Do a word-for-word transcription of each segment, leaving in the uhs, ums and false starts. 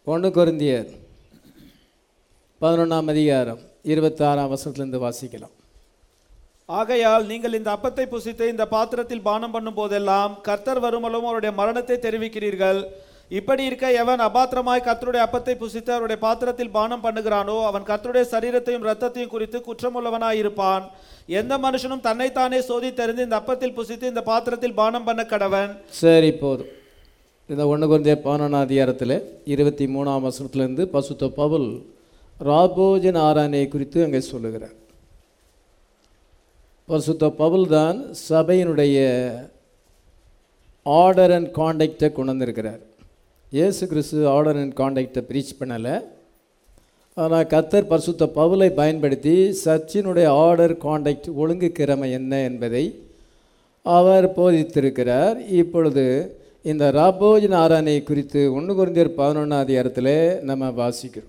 ஒன்று கொரிந்தியர் பதினொன்றாம் அதிகாரம் இருபத்தி ஆறாம் வசனத்திலிருந்து வாசிக்கலாம். ஆகையால் நீங்கள் இந்த அப்பத்தை புசித்து இந்த பாத்திரத்தில் பானம் பண்ணும் போதெல்லாம் கர்த்தர் வருமளவும் அவருடைய மரணத்தை தெரிவிக்கிறீர்கள். இப்படி இருக்க எவன் அபாத்திரமாய் கர்த்தருடைய அப்பத்தை புசித்து அவருடைய பாத்திரத்தில் பானம் பண்ணுகிறானோ அவன் கர்த்தருடைய சரீரத்தையும் இரத்தத்தையும் குறித்து குற்றமுள்ளவனாய் இருப்பான். எந்த மனுஷனும் தன்னைத்தானே சோதித்தறிந்து இந்த அப்பத்தில் புசித்து இந்த பாத்திரத்தில் பானம் பண்ண கடவன். சரி, போதும். இந்த ஒன்று கொரிந்தியர் பதினொன்றாம் அதிகாரத்தில் இருபத்தி மூணாம் வசனத்திலிருந்து பசுத்த பவுல் ராபோஜன ஆராதனை குறித்து அங்கே சொல்லுகிறார். பசுத்த பவுல் தான் சபையினுடைய ஆர்டர் அண்ட் காண்டக்டை கொண்டு வந்திருக்கிறார். இயேசு கிறிஸ்து ஆர்டர் அண்ட் காண்டக்டை ப்ரீச் பண்ணலை. ஆனால் கர்த்தர் பரிசுத்த பவுலை பயன்படுத்தி சர்ச்சினுடைய ஆர்டர் காண்டக்ட் ஒழுங்கு கிரமை என்ன என்பதை அவர் போதித்திருக்கிறார். இப்பொழுது இந்த ராபோஜன ஆராதனை குறித்து ஒன்று கொரிந்தியர் பதினொன்றாம் அதிகாரத்தில் நம்ம வாசிக்கிறோம்.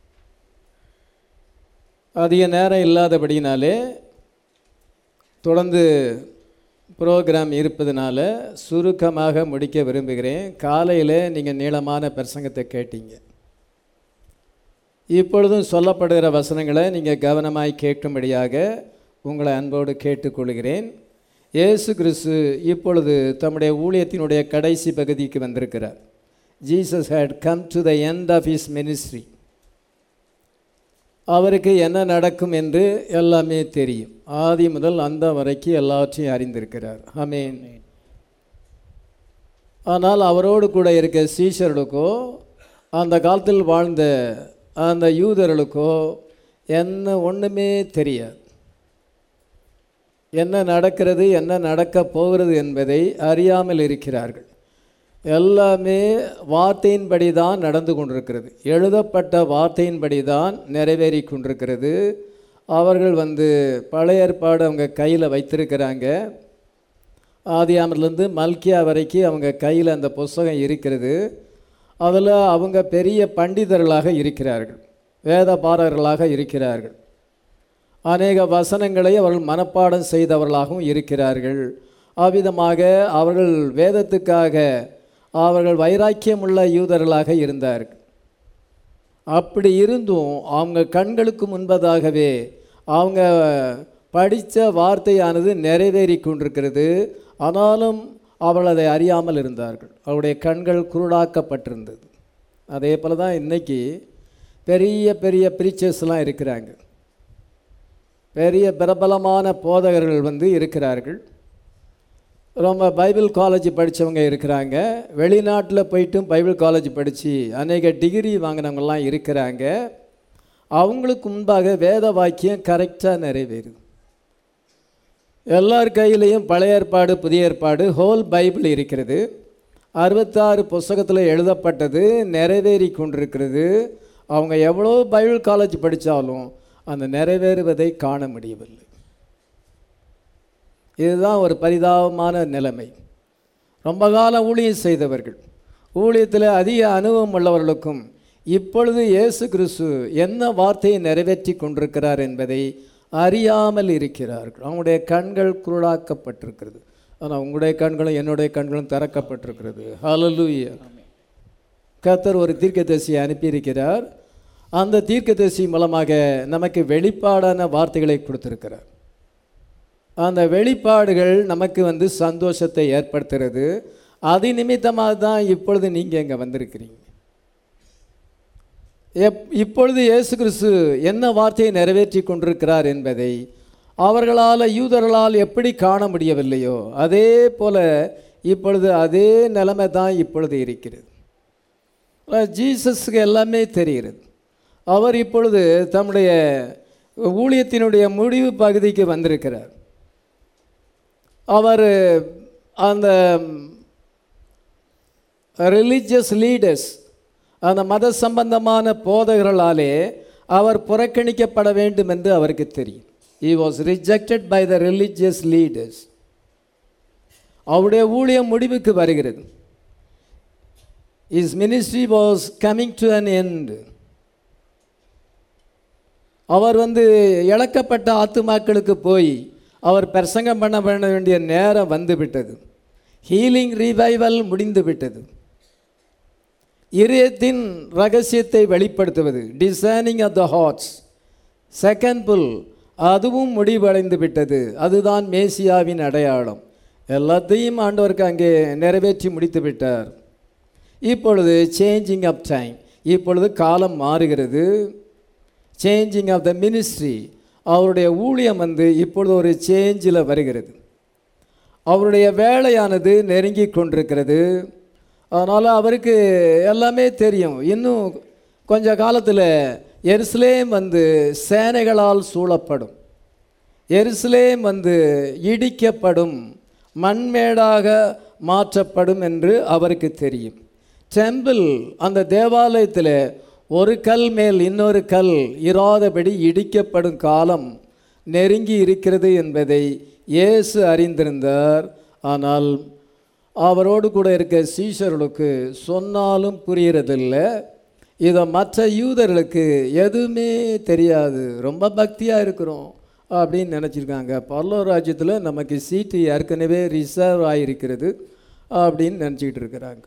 அதிக நேரம் இல்லாதபடினாலே தொடர்ந்து ப்ரோக்ராம் இருப்பதனால சுருக்கமாக முடிக்க விரும்புகிறேன். காலையில் நீங்கள் நீளமான பிரசங்கத்தை கேட்டீங்க. இப்பொழுதும் சொல்லப்படுகிற வசனங்களை நீங்கள் கவனமாய் கேட்கும்படியாக உங்களை அன்போடு கேட்டுக்கொள்கிறேன். இயேசு கிறிஸ்து இப்பொழுது தம்முடைய ஊழியத்தினுடைய கடைசி பகுதிக்கு வந்திருக்கிறார். Jesus had come to the end of his ministry. அவருக்கு என்ன நடக்கும் என்று எல்லாமே தெரியும். ஆதி முதல் அந்த வரைக்கும் எல்லாவற்றையும் அறிந்திருக்கிறார். ஆமென். ஆனால் அவரோடு கூட இருக்க சீஷர்களுக்கோ அந்த காலத்தில் வாழ்ந்த அந்த யூதர்களுக்கோ என்ன ஒன்றுமே தெரியாது. என்ன நடக்கிறது, என்ன நடக்கப் போகிறது என்பதை அறியாமல் இருக்கிறார்கள். எல்லாமே வார்த்தையின்படி தான் நடந்து கொண்டிருக்கிறது. எழுதப்பட்ட வார்த்தையின்படி தான் நிறைவேறி கொண்டிருக்கிறது. அவர்கள் வந்து பழைய ஏற்பாடு அவங்க கையில் வைத்திருக்கிறாங்க. ஆதியாமத்திலேருந்து மல்கியா வரைக்கும் அவங்க கையில் அந்த புஸ்தகம் இருக்கிறது. அதில் அவங்க பெரிய பண்டிதர்களாக இருக்கிறார்கள், வேத பாரகர்களாக இருக்கிறார்கள். அநேக வசனங்களை அவர்கள் மனப்பாடம் செய்தவர்களாகவும் இருக்கிறார்கள். அவ்விதமாக அவர்கள் வேதத்துக்காக அவர்கள் வைராக்கியமுள்ள யூதர்களாக இருந்தார்கள். அப்படி இருந்தும் அவங்க கண்களுக்கு முன்பதாகவே அவங்க படித்த வார்த்தையானது நிறைவேறி கொண்டிருக்கிறது. ஆனாலும் அவர்கள் அதை அறியாமல் இருந்தார்கள். அவருடைய கண்கள் குருடாக்கப்பட்டிருந்தது. அதே போல் தான் இன்றைக்கி பெரிய பெரிய ப்ரீச்சர்ஸ்லாம் இருக்கிறாங்க. பெரிய பிரபலமான போதகர்கள் வந்து இருக்கிறார்கள். ரொம்ப பைபிள் காலேஜ் படித்தவங்க இருக்கிறாங்க. வெளிநாட்டில் போய்ட்டும் பைபிள் காலேஜ் படித்து அநேக டிகிரி வாங்கினவங்கெல்லாம் இருக்கிறாங்க. அவங்களுக்கு முன்பாக வேத வாக்கியம் கரெக்டாக நிறைவேறுது. எல்லார் கையிலையும் பழைய ஏற்பாடு புதிய ஏற்பாடு ஹோல் பைபிள் இருக்கிறது. அறுபத்தாறு புஸ்தகத்தில் எழுதப்பட்டது நிறைவேறி கொண்டிருக்கிறது. அவங்க எவ்வளோ பைபிள் காலேஜ் படித்தாலும் அந்த நிறைவேறுவதை காண முடியவில்லை. இதுதான் ஒரு பரிதாபமான நிலைமை. ரொம்ப காலம் ஊழியம் செய்தவர்கள், ஊழியத்தில் அதிக அனுபவம் உள்ளவர்களுக்கும் இப்பொழுது இயேசு கிறிஸ்து என்ன வார்த்தையை நிறைவேற்றி கொண்டிருக்கிறார் என்பதை அறியாமல் இருக்கிறார்கள். அவங்களுடைய கண்கள் குருடாக்கப்பட்டிருக்கிறது. ஆனால் உங்களுடைய கண்களும் என்னுடைய கண்களும் திறக்கப்பட்டிருக்கிறது. ஹல்லேலூயா. கர்த்தர் ஒரு தீர்க்கதரிசியை அனுப்பியிருக்கிறார். அந்த தீர்க்கதரிசி மூலமாக நமக்கு வெளிப்பாடான வார்த்தைகளை கொடுத்திருக்கிறார். அந்த வெளிப்பாடுகள் நமக்கு வந்து சந்தோஷத்தை ஏற்படுத்துகிறது. அது நிமித்தமாக தான் இப்பொழுது நீங்கள் இங்கே வந்திருக்கிறீங்க. எப் இப்பொழுது இயேசு கிறிஸ்து என்ன வார்த்தையை நிறைவேற்றி கொண்டிருக்கிறார் என்பதை அவர்களால் யூதர்களால் எப்படி காண முடியவில்லையோ அதே போல் இப்பொழுது அதே நிலைமை தான் இப்பொழுது இருக்கிறது. ஜீசஸுக்கு எல்லாமே தெரிகிறது. அவர் இப்பொழுது தம்முடைய ஊழியத்தினுடைய முடிவு பகுதிக்கு வந்திருக்கிறார். அவர் அந்த ரிலீஜியஸ் லீடர்ஸ், அந்த மத சம்பந்தமான போதகர்களாலே அவர் புறக்கணிக்கப்பட வேண்டும் என்று அவருக்கு தெரியும். He was rejected by the religious leaders. அவருடைய ஊழியம் முடிவுக்கு வருகிறது. His ministry was coming to an end. அவர் வந்து இழக்கப்பட்ட ஆத்துமாக்களுக்கு போய் அவர் பிரசங்கம் பண்ண பண்ண வேண்டிய நேரம் வந்து விட்டது. ஹீலிங் ரிவைவல் முடிந்து விட்டது. இதயத்தின் ரகசியத்தை வெளிப்படுத்துவது, designing of the hearts. Second pull, அதுவும் முடிவடைந்து விட்டது. அதுதான் மேசியாவின் அடையாளம். எல்லாத்தையும் ஆண்டவருக்கு அங்கே நிறைவேற்றி முடித்து விட்டார். இப்பொழுது சேஞ்சிங் ஆஃப் டைம், இப்பொழுது காலம் மாறுகிறது. சேஞ்சிங் ஆஃப் த மினிஸ்ட்ரி, அவருடைய ஊழியம் வந்து இப்பொழுது ஒரு சேஞ்சில் வருகிறது. அவருடைய வேலையானது நெருங்கி கொண்டிருக்கிறது. அதனால் அவருக்கு எல்லாமே தெரியும். இன்னும் கொஞ்ச காலத்தில் எருசலேம் வந்து சேனைகளால் சூழப்படும், எருசலேம் வந்து இடிக்கப்படும், மண்மேடாக மாற்றப்படும் என்று அவருக்கு தெரியும். டெம்பிள், அந்த தேவாலயத்தில் ஒரு கல் மேல் இன்னொரு கல் இராதபடி இடிக்கப்படும் காலம் நெருங்கி இருக்கிறது என்பதை இயேசு அறிந்திருந்தார். ஆனால் அவரோடு கூட இருக்க சீஷர்களுக்கு சொன்னாலும் புரியறதில்லை. இதை மற்ற யூதர்களுக்கு எதுவுமே தெரியாது, ரொம்ப பக்தியாக இருக்கிறோம் அப்படின்னு நினச்சிருக்காங்க. பரலோக ராஜ்யத்தில் நமக்கு சீட்டு ஏற்கனவே ரிசர்வ் ஆகிருக்கிறது அப்படின்னு நினச்சிக்கிட்டு இருக்கிறாங்க.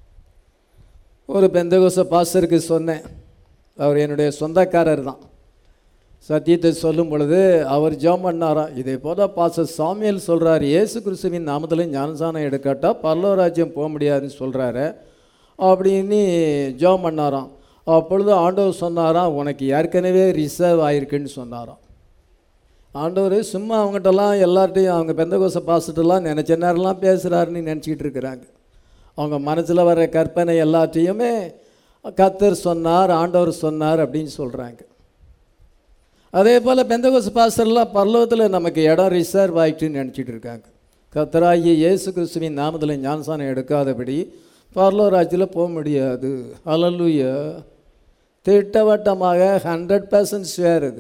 ஒரு பெந்தகோச பாஸ்டருக்கு சொன்னேன், அவர் என்னுடைய சொந்தக்காரர் தான். சத்தியத்தை சொல்லும் பொழுது அவர் ஜெபம் பண்ணாராம், இதே போல் பாஸ்டர் சாமியல் சொல்கிறார், இயேசு கிறிஸ்துவின் நாமத்தில் ஞானசானம் எடுக்காட்டால் பரலோக ராஜ்யம் போக முடியாதுன்னு சொல்கிறாரு அப்படின்னு ஜெபம் பண்ணாராம். அப்பொழுது ஆண்டவர் சொன்னாராம், உனக்கு ஏற்கனவே ரிசர்வ் ஆகிருக்குன்னு சொன்னாராம். ஆண்டவர் சும்மா அவங்ககிட்டலாம் எல்லார்ட்டையும் அவங்க பெந்தகோச பாஸ்டர்லாம் நினச்ச நேரம்லாம் பேசுகிறாருன்னு நினச்சிக்கிட்டு இருக்கிறாங்க. அவங்க மனசில் வர கற்பனை எல்லாத்தையுமே கர்த்தர் சொன்னார், ஆண்டவர் சொன்னார் அப்படின்னு சொல்கிறாங்க. அதே போல் பெந்தகோச பாஸ்டர்லாம் பரலோகத்தில் நமக்கு இடம் ரிசர்வ் ஆகிட்டுன்னு நினச்சிட்டு இருக்காங்க. கர்த்தராகிய இயேசு கிறிஸ்துவின் நாமத்தில் ஞானசானம் எடுக்காதபடி பரலோக ராஜ்யத்தில் போக முடியாது. அல்லேலூயா. திட்டவட்டமாக ஹண்ட்ரட் பர்சன்ட் ஷேர் இது.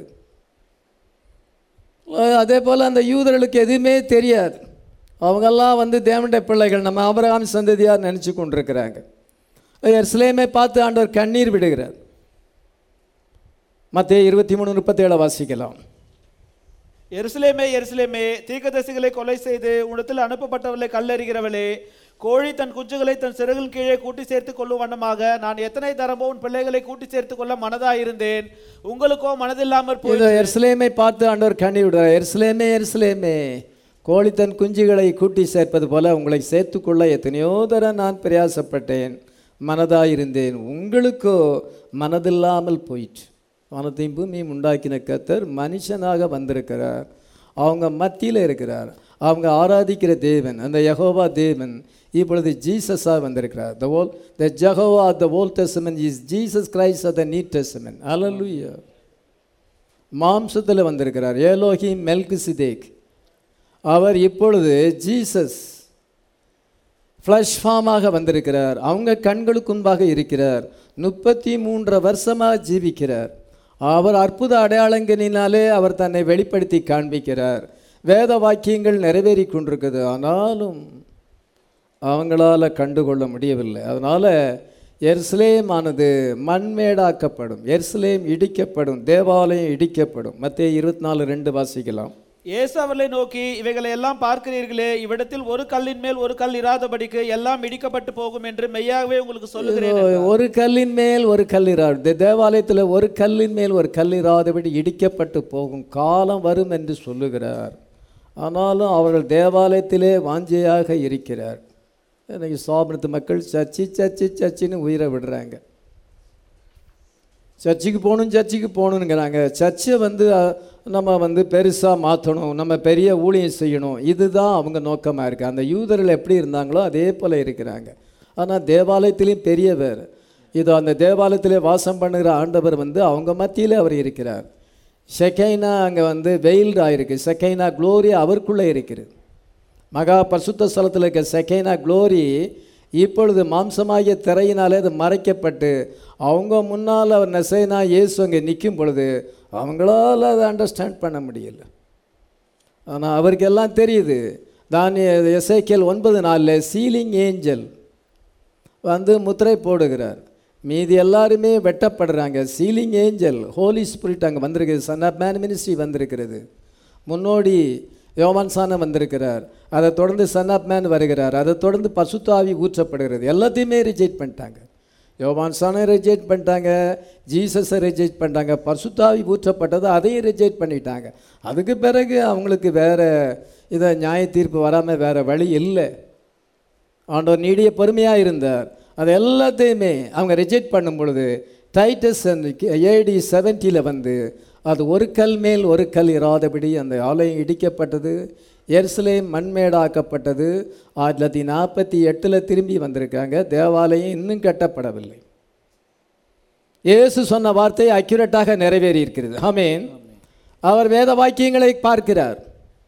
அதே போல் அந்த யூதர்களுக்கு எதுவுமே தெரியாது. அவங்கெல்லாம் வந்து தேவனுடைய பிள்ளைகள், நம்ம ஆபிரகாம் சந்ததியார் நினச்சி கொண்டிருக்கிறாங்க. எருசலேமை பார்த்து ஆண்டவர் கண்ணீர் விடுகிறார். மத்தேயு இருபத்தி மூணு முப்பத்தி ஏழு வாசிக்கலாம். எருசலேமே எருசலேமே, தீர்க்கதரிசிகளை கொலை செய்து உன்னிடத்தில் அனுப்பப்பட்டவர்களை கல்லெறிகிறவளே, கோழி தன் குஞ்சுகளை தன் சிறகின் கீழே கூட்டி சேர்த்து கொள்ளும் வண்ணமாக நான் எத்தனை தரமோ உன் பிள்ளைகளை கூட்டி சேர்த்து கொள்ள மனதாயிருந்தேன், உங்களுக்கோ மனதில்லாமற் போய். எருசலேமை பார்த்து ஆண்டவர் கண்ணீர் விடுறார். எருசலேமே எருசலேமே, கோழி தன் குஞ்சுகளை கூட்டி சேர்ப்பது போல உங்களை சேர்த்துக்கொள்ள எத்தனையோ தரம் நான் பிரயாசப்பட்டேன், மனதாயிருந்தேன், உங்களுக்கோ மனதில்லாமல் போயிற்று. வானத்தையும் பூமியும் உண்டாக்கின கர்த்தர் மனுஷனாக வந்திருக்கிறார், அவங்க மத்தியில் இருக்கிறார். அவங்க ஆராதிக்கிற தேவன் அந்த யெகோவா தேவன் இப்பொழுது ஜீசஸாக வந்திருக்கிறார். The all the Jehovah of the Old Testament is Jesus Christ of the New Testament. அல்லேலூயா. மாம்சத்தில் வந்திருக்கிறார். எலோஹிம் மெல்கிசேதேக், அவர் இப்பொழுது ஜீசஸ் ஃப்ளஷ் ஃபார்மாக வந்திருக்கிறார். அவங்க கண்களுக்கு முன்பாக இருக்கிறார். முப்பத்தி மூன்று வருஷமாக ஜீவிக்கிறார். அவர் அற்புத அடையாளங்களினாலே அவர் தன்னை வெளிப்படுத்தி காண்பிக்கிறார். வேத வாக்கியங்கள் நிறைவேறி கொண்டிருக்குது, ஆனாலும் அவங்களால கண்டுகொள்ள முடியவில்லை. அதனால் எருசலேம் ஆனது மண்மேடாக்கப்படும், எருசலேம் இடிக்கப்படும், தேவாலயம் இடிக்கப்படும். மத்தேயு இருபத்தி நாலு ரெண்டு வாசிக்கலாம். இயேசு அவர்களை நோக்கி, இவைகளை எல்லாம் பார்க்கிறீர்களே, இவ்விடத்தில் ஒரு கல்லின் மேல் ஒரு கல் இராதபடிக்கு எல்லாம் இடிக்கப்பட்டு போகும் என்று மெய்யாகவே உங்களுக்கு சொல்லுகிறேன். ஒரு கல்லின் மேல் ஒரு கல் இராது, தேவாலயத்தில் ஒரு கல்லின் மேல் ஒரு கல் இராதபடி இடிக்கப்பட்டு போகும் காலம் வரும் என்று சொல்லுகிறார். ஆனாலும் அவர்கள் தேவாலயத்திலே வாஞ்சையாக இருக்கிறார். இன்னைக்கு சாப்பிடுறது மக்கள் சர்ச்சி சர்ச்சி சர்ச்சின்னு உயிரை விடுறாங்க. சர்ச்சுக்கு போகணும் சர்ச்சுக்கு போகணுங்கிறாங்க. சர்ச்சை வந்து நம்ம வந்து பெருசாக மாற்றணும், நம்ம பெரிய ஊழியம் செய்யணும், இதுதான் அவங்க நோக்கமாக இருக்குது. அந்த யூதர்கள் எப்படி இருந்தாங்களோ அதே போல் இருக்கிறாங்க. ஆனால் தேவாலயத்திலையும் பெரியவர், இதோ அந்த தேவாலயத்திலே வாசம் பண்ணுகிற ஆண்டவர் வந்து அவங்க மத்தியில் அவர் இருக்கிறார். ஷெகைனா அங்கே வந்து வெயில்டு ஆகிருக்கு. ஷெகைனா க்ளோரி அவருக்குள்ளே இருக்கிறது. மகா பரிசுத்த ஸ்தலத்தில் இருக்க ஷெகைனா க்ளோரி இப்பொழுது மாம்சமாகிய திரையினாலே அது மறைக்கப்பட்டு அவங்க முன்னால் அவர் நசைனா இயேசு அங்கே நிற்கும் பொழுது அவங்களால அதை அண்டர்ஸ்டாண்ட் பண்ண முடியல. ஆனால் அவருக்கு எல்லாம் தெரியுது. தான் எசேக்கியேல் ஒன்பது நாளில் சீலிங் ஏஞ்சல் வந்து முத்திரை போடுகிறார். மீதி எல்லாருமே வெட்டப்படுறாங்க. சீலிங் ஏஞ்சல் ஹோலி ஸ்பிரிட் அங்கே வந்திருக்கிறது. சன் ஆஃப் மேன் மினிஸ்ட்ரி வந்திருக்கிறது. முன்னோடி யோவான் சானம் வந்திருக்கிறார். அதை தொடர்ந்து சன் ஆஃப் மேன் வருகிறார். அதை தொடர்ந்து பசுத்த ஆவி ஊற்றப்படுகிறது. எல்லாத்தையுமே ரிஜெக்ட் பண்ணிட்டாங்க. யோவான் சானை ரிஜெக்ட் பண்ணிட்டாங்க, ஜீசஸை ரிஜெக்ட் பண்ணிட்டாங்க, பரிசுத்தாவி ஊற்றப்பட்டது அதையும் ரிஜெக்ட் பண்ணிட்டாங்க. அதுக்கு பிறகு அவங்களுக்கு வேறு இதை நியாய தீர்ப்பு வராமல் வேறு வழி இல்லை. ஆண்டவர் நீடிய பொறுமையாக இருந்தார். அது எல்லாத்தையுமே அவங்க ரிஜெக்ட் பண்ணும் பொழுது டைட்டஸ் ஏடி செவன்ட்டியில் வந்து அது ஒரு கல் மேல் ஒரு கல் இராதபடி அந்த ஆலயம் இடிக்கப்பட்டது, எருசலேம் மண்மேடாக்கப்பட்டது. ஆயிரத்தி தொள்ளாயிரத்தி நாற்பத்தி எட்டில் திரும்பி வந்திருக்காங்க. தேவாலயம் இன்னும் கட்டப்படவில்லை. இயேசு சொன்ன வார்த்தை அக்யூரேட்டாக நிறைவேறி இருக்கிறது. ஆமென். அவர் வேத வாக்கியங்களை பார்க்கிறார்.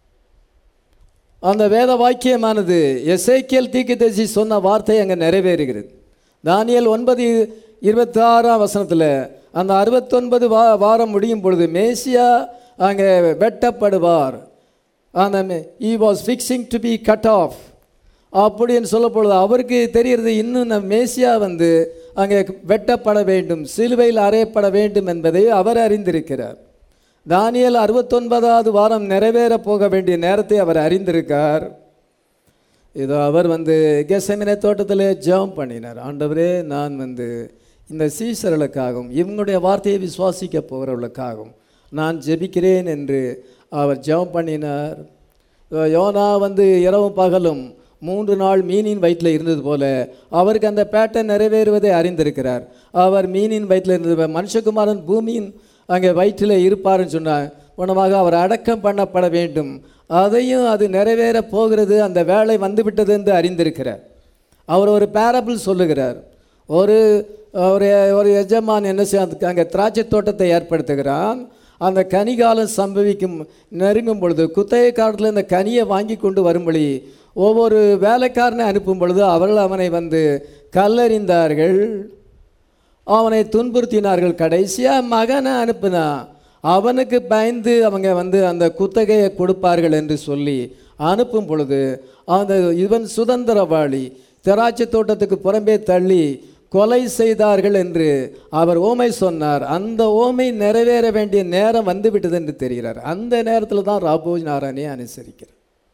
அந்த வேத வாக்கியமானது எசேக்கியேல் தீர்க்கதரிசி சொன்ன வார்த்தை அங்கே நிறைவேறுகிறது. தானியேல் ஒன்பது இருபத்தி ஆறாம் வசனத்தில் அந்த அறுபத்தொன்பது வா வாரம் முடியும் பொழுது மேசியா அங்கே வெட்டப்படுவார். அந்த he was fixing to be cut off அப்படின்னு சொல்ல பொழுது அவருக்கு தெரிகிறது இன்னும் நம் மேசியா வந்து அங்கே வெட்டப்பட வேண்டும், சிலுவையில் அறையப்பட வேண்டும் என்பதை அவர் அறிந்திருக்கிறார். தானியேல் அறுபத்தொன்பதாவது வாரம் நிறைவேற போக வேண்டிய நேரத்தை அவர் அறிந்திருக்கார். இதோ அவர் வந்து கெத்செமனே தோட்டத்தில் ஜெபம் பண்ணினார். ஆண்டவரே, நான் வந்து இந்த சீசர்களுக்காகவும் இவங்களுடைய வார்த்தையை விசுவாசிக்க போகிறவர்களுக்காகவும் நான் ஜெபிக்கிறேன் என்று அவர் ஜெபம் பண்ணினார். யோனா வந்து இரவும் பகலும் மூன்று நாள் மீனின் வயிற்றில் இருந்தது போல அவருக்கு அந்த பேட்டர்ன் நிறைவேறுவதை அறிந்திருக்கிறார். அவர் மீனின் வயிற்றில் இருந்தது, மனுஷகுமாரன் பூமியின் அங்கே வயிற்றில் இருப்பார்னு சொன்னார். உணவாக அவர் அடக்கம் பண்ணப்பட வேண்டும், அதையும் அது நிறைவேற போகிறது, அந்த வேலை வந்துவிட்டது என்று அறிந்திருக்கிறார். அவர் ஒரு பேரபிள் சொல்லுகிறார். ஒரு ஒரு ஒரு எஜமான் என்ன செய்ய அங்கே திராட்சை தோட்டத்தை ஏற்படுத்துகிறான். அந்த கனிகாலம் சம்பவிக்கும் நெருங்கும் பொழுது குத்தகை காலத்தில் இந்த கனியை வாங்கி கொண்டு வரும்படி ஒவ்வொரு வேலைக்காரனை அனுப்பும் பொழுது அவர்கள் அவனை வந்து கல்லறிந்தார்கள், அவனை துன்புறுத்தினார்கள். கடைசியாக மகனை அனுப்புனா அவனுக்கு பயந்து அவங்க வந்து அந்த குத்தகையை கொடுப்பார்கள் என்று சொல்லி அனுப்பும் பொழுது அந்த இவன் சுதந்திரவாளி திராட்சை தோட்டத்துக்கு புறம்பே தள்ளி கொலை செய்தார்கள் என்று அவர் ஓமை சொன்னார். அந்த ஓமை நிறைவேற வேண்டிய நேரம் வந்துவிட்டது என்று தெரிகிறார். அந்த நேரத்தில் தான் ராபோஜ் நாராயணியை அனுசரிக்கிறார்.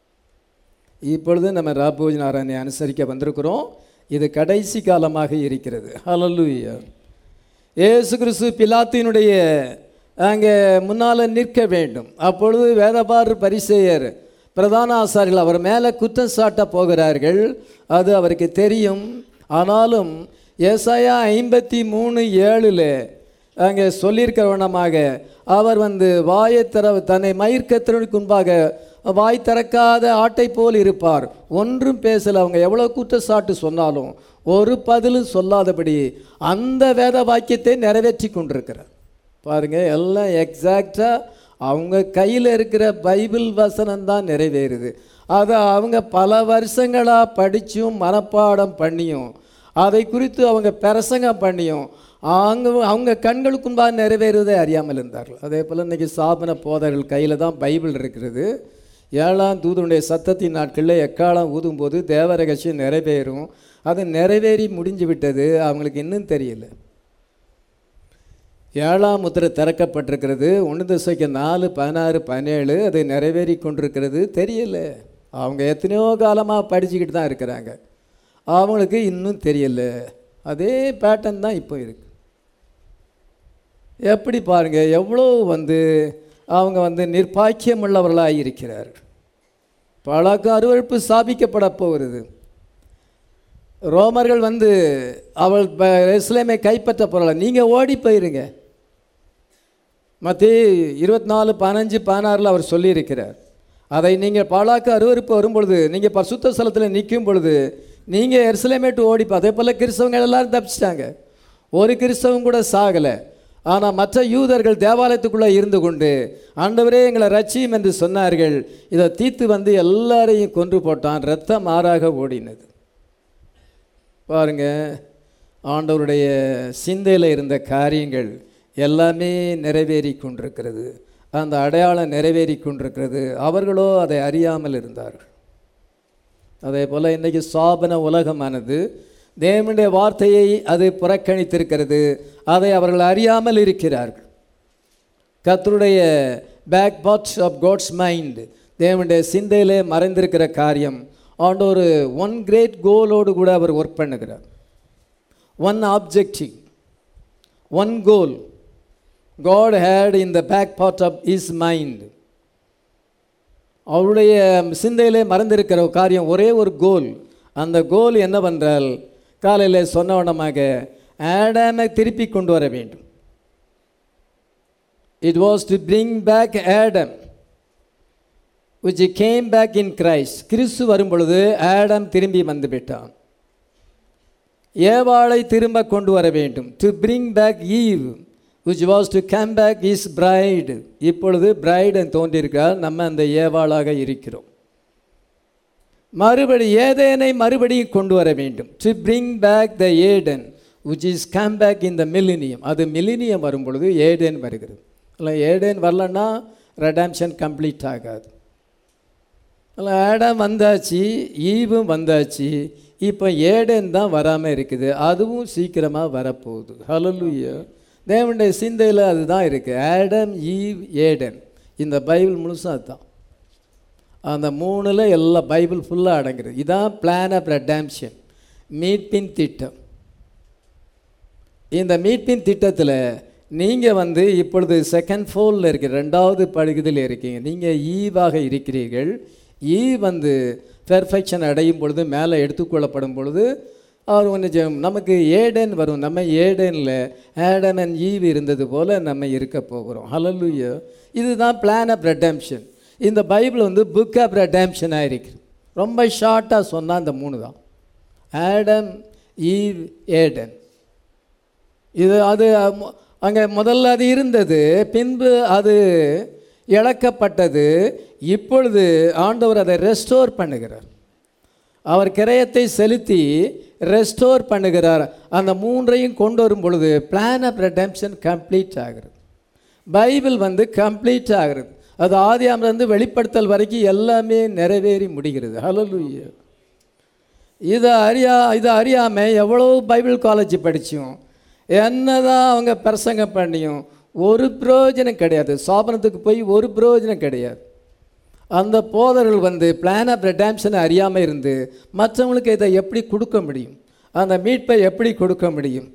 இப்பொழுது நம்ம ராபோஜ் நாராயணியை அனுசரிக்க வந்திருக்கிறோம். இது கடைசி காலமாக இருக்கிறது. ஹல்லேலூயா. இயேசு கிறிஸ்து பிலாத்தினுடைய அங்கே முன்னால் நிற்க வேண்டும். அப்பொழுது வேதபார் பரிசேயர் பிரதான ஆசாரிகள் அவர் மேலே குற்றம் சாட்ட போகிறார்கள். அது அவருக்கு தெரியும். ஆனாலும் ஏசாயா ஐம்பத்தி மூணு ஏழில் அங்கே சொல்லியிருக்கிறவனமாக அவர் வந்து வாயை திற தன்னை மயிர்கத்திற்கு முன்பாக வாய் திறக்காத ஆட்டை போல் இருப்பார், ஒன்றும் பேசலை. அவங்க எவ்வளோ குற்றச்சாட்டு சொன்னாலும் ஒரு பதிலும் சொல்லாதபடி அந்த வேத வாக்கியத்தை நிறைவேற்றி கொண்டிருக்கிறார். பாருங்கள், எல்லாம் எக்ஸாக்டாக அவங்க கையில் இருக்கிற பைபிள் வசனம்தான் நிறைவேறுது. அதை அவங்க பல வருஷங்களாக படித்தும் மனப்பாடம் பண்ணியும் அதை குறித்து அவங்க பிரசங்கம் பண்ணியும் அவங்க அவங்க கண்களுக்கு முன்பாக நிறைவேறுவதை அறியாமல் இருந்தார்கள். அதே போல் இன்றைக்கி சாபன போதர்கள் கையில் தான் பைபிள் இருக்கிறது. ஏழாம் தூதனுடைய சத்தத்தின் நாட்களில் எக்காலம் ஊதும்போது தேவ ரகசியம் நிறைவேறும். அது நிறைவேறி முடிஞ்சு விட்டது, அவங்களுக்கு இன்னும் தெரியல. ஏழாம் முத்திரை திறக்கப்பட்டிருக்கிறது. ஒன்று திசைக்கு நாலு பதினாறு பதினேழு அது நிறைவேறி கொண்டிருக்கிறது, தெரியல. அவங்க எத்தனையோ காலமாக படிச்சுக்கிட்டு தான் இருக்கிறாங்க, அவங்களுக்கு இன்னும் தெரியல. அதே பேட்டர்ன் தான் இப்போ இருக்குது. எப்படி பாருங்கள், எவ்வளோ வந்து அவங்க வந்து நிர்பாக்கியம் உள்ளவர்களாக இருக்கிறார். பழக்க அருவருப்பு ஸ்தாபிக்கப்பட போகிறது. ரோமர்கள் வந்து அவள் எருசலேமை கைப்பற்ற போகிறாள், நீங்கள் ஓடி போயிருங்க. மத்தேயு இருபத்தி நாலு பதினஞ்சு பதினாறில் அவர் சொல்லியிருக்கிறார். அதை நீங்கள் பாழாக்க அருவருப்பு வரும்பொழுது நீங்கள் பரிசுத்த ஸ்தலத்தில் நிற்கும் பொழுது நீங்கள் எருசலேமேட்டு ஓடிப்போ. அதே போல் கிறிஸ்தவங்க எல்லோரும் தப்பிச்சிட்டாங்க, ஒரு கிறிஸ்தவம் கூட சாகலை. ஆனால் மற்ற யூதர்கள் தேவாலயத்துக்குள்ளே இருந்து கொண்டு ஆண்டவரே எங்களை ரட்சியும் என்று சொன்னார்கள். இதை தீத்து வந்து எல்லாரையும் கொன்று போட்டான், இரத்தம் ஆறாக ஓடினது. பாருங்கள், ஆண்டவருடைய சிந்தையில் இருந்த காரியங்கள் எல்லாமே நிறைவேறி கொண்டிருக்கிறது. அந்த அடையாளம் நிறைவேறி கொண்டிருக்கிறது. அவர்களோ அதை அறியாமல் இருந்தார்கள். அதே போல் இன்றைக்கி சாபன உலகமானது தேவனுடைய வார்த்தையை அது புறக்கணித்திருக்கிறது. அதை அவர்கள் அறியாமல் இருக்கிறார்கள். கர்த்தருடைய back parts of God's mind, தேவனுடைய சிந்தையிலே மறைந்திருக்கிற காரியம். ஆண்டவர் ஒன் கிரேட் கோலோடு கூட அவர் ஒர்க் பண்ணுகிறார். one objective, one goal God had in the back part of his mind. அவருடைய சிந்தையிலே மறந்திருக்கிற காரியம் ஒரே ஒரு கோல். அந்த கோல் என்னவென்றால் காலையில் சொன்னவனமாக ஆடாமை திருப்பி கொண்டு வர வேண்டும். It was to bring back Adam, which came back in Christ. கிறிஸ்து வரும் பொழுது ஆடம் திரும்பி வந்து விட்டான். ஏவாளை திரும்ப கொண்டு வர வேண்டும். To bring back Eve, which was to come back his bride. இப்பொழுது பிரைடு தோன்றியிருக்கிறார். நம்ம அந்த ஏவாளாக இருக்கிறோம். மறுபடி ஏதேனை மறுபடியும் கொண்டு வர வேண்டும். To bring back the Eden, which is come back in the millennium. அது மில்லினியம் வரும் பொழுது ஏடேன் வருகிறது. இல்லை ஏடேன் வரலன்னா ரெடம்ஷன் கம்ப்ளீட் ஆகாது. இல்லை ஆடம் வந்தாச்சு, ஈவும் வந்தாச்சு, இப்போ ஏடேன் தான் வராமல் இருக்குது. அதுவும் சீக்கிரமாக வரப்போகுது. ஹல்லேலூயா. தேவனுடைய சிந்தையில் அதுதான் இருக்குது. Adam, Eve, Eden. இந்த பைபிள் முழுசாக அதுதான். அந்த மூணில் எல்லாம் பைபிள் ஃபுல்லாக அடங்குறது. இதுதான் பிளான் ஆஃப் ரெடம்ஷன், மீட்பின் திட்டம். இந்த மீட்பின் திட்டத்தில் நீங்கள் வந்து இப்பொழுது செகண்ட் ஃபோலில் இருக்கிற ரெண்டாவது படுகுதில் இருக்கீங்க. நீங்கள் ஈவாக இருக்கிறீர்கள். ஈ வந்து பெர்ஃபெக்ஷன் அடையும் பொழுது, மேலே எடுத்துக்கொள்ளப்படும் பொழுது அவர் கொஞ்சம் நமக்கு ஏடேன் வரும். நம்ம ஏடேனில் ஆடம் அண்ட் ஈவ் இருந்தது போல் நம்ம இருக்க போகிறோம். ஹல்லேலூயா. இதுதான் பிளான் ஆஃப் ரெடம்ஷன். இந்த பைபிள் வந்து புக் ஆஃப் ரெடம்ஷனாக இருக்குது. ரொம்ப ஷார்ட்டாக சொன்னால் இந்த மூணு தான், ஆடம், ஈவ், ஏடன். இது அது அங்கே முதல்ல அது இருந்தது, பின்பு அது இழக்கப்பட்டது. இப்பொழுது ஆண்டவர் அதை ரெஸ்டோர் பண்ணுகிறார். அவர் கிரயத்தை செலுத்தி ரெஸ்டோர் பண்ணுகிறார். அந்த மூன்றையும் கொண்டு வரும் பொழுது பிளான் ஆஃப் ரெடம்ஷன் கம்ப்ளீட் ஆகிறது. பைபிள் வந்து கம்ப்ளீட் ஆகிறது. அது ஆதியாகமத்திலிருந்து வெளிப்படுத்தல் வரைக்கும் எல்லாமே நிறைவேறி முடிகிறது. ஹல்லேலூயா. இதை அறியா இதை அறியாமல் எவ்வளோ பைபிள் காலேஜ் படித்தோம், என்னதான் அவங்க பிரசங்கம் பண்ணியும் ஒரு பிரயோஜனம் கிடையாது. சாபனத்துக்கு போய் ஒரு பிரயோஜனம் கிடையாது. அந்த போதர்கள் வந்து பிளான் ஆஃப் ரெடம்ஷனை அறியாமல் இருந்து மற்றவங்களுக்கு இதை எப்படி கொடுக்க முடியும், அந்த மீட்பை எப்படி கொடுக்க முடியும்?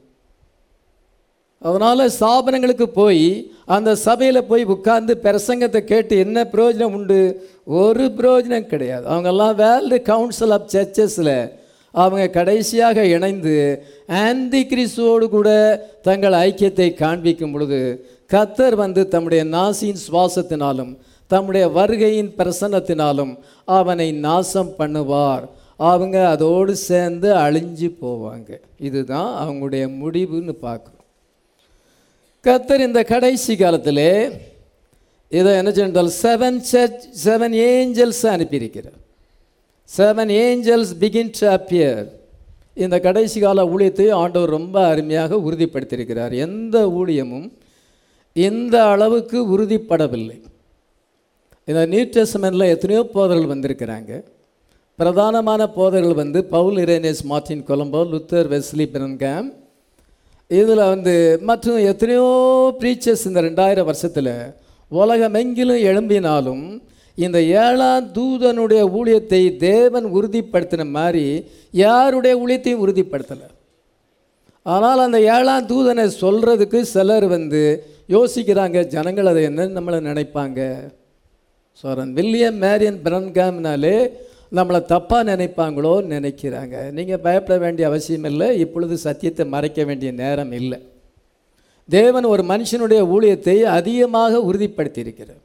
அதனால் சாபனங்களுக்கு போய் அந்த சபையில் போய் உட்கார்ந்து பிரசங்கத்தை கேட்டு என்ன பிரயோஜனம் உண்டு? ஒரு பிரயோஜனம் கிடையாது. அவங்கெல்லாம் வேர்ல்டு கவுன்சில் ஆஃப் சர்ச்சஸில் அவங்க கடைசியாக இணைந்து ஆந்தி கிறிஸ்துவோடு கூட தங்கள் ஐக்கியத்தை காண்பிக்கும் பொழுது கர்த்தர் வந்து தம்முடைய நாசியின் சுவாசத்தினாலும் தம்முடைய வருகையின் பிரசன்னத்தினாலும் அவனை நாசம் பண்ணுவார். அவங்க அதோடு சேர்ந்து அழிஞ்சு போவாங்க. இதுதான் அவங்களுடைய முடிவுன்னு பார்க்குறோம். கர்த்தர் இந்த கடைசி காலத்திலே இதை என்ன சொன்னால் செவன் சர்ச் செவன் ஏஞ்சல்ஸ் அனுப்பியிருக்கிறார். Seven angels begin to appear. இந்த கடைசி கால ஊழியத்தை ஆண்டவர் ரொம்ப அருமையாக உறுதிப்படுத்தியிருக்கிறார். எந்த ஊழியமும் இந்த அளவுக்கு உறுதிப்படவில்லை. இந்த நியூ டெஸ்டமென்ட்டில் எத்தனையோ போதர்கள் வந்திருக்கிறாங்க. பிரதானமான போதர்கள் வந்து Paul, Irenaeus, Martin Columba, Luther, Wesley, Branham. இதில் வந்து மற்றும் எத்தனையோ ப்ரீச்சர்ஸ் இந்த ரெண்டாயிரம் வருஷத்தில் உலகமெங்கிலும் எழும்பினாலும் இந்த ஏழாம் தூதனுடைய ஊழியத்தை தேவன் உறுதிப்படுத்தின மாதிரி யாருடைய ஊழியத்தையும் உறுதிப்படுத்தலை. ஆனால் அந்த ஏழாம் தூதனை சொல்கிறதுக்கு சிலர் வந்து யோசிக்கிறாங்க, ஜனங்கள் அதை என்ன நம்மளை நினைப்பாங்க. சோரன் வில்லியம் மேரியன் பிரென்ஹாம்னாலே நம்மளை தப்பாக நினைப்பாங்களோ நினைக்கிறாங்க. நீங்கள் பயப்பட வேண்டிய அவசியம் இல்லை. இப்பொழுது சத்தியத்தை மறைக்க வேண்டிய நேரம் இல்லை. தேவன் ஒரு மனுஷனுடைய ஊழியத்தை அதிகமாக உறுதிப்படுத்தி இருக்கிறார்.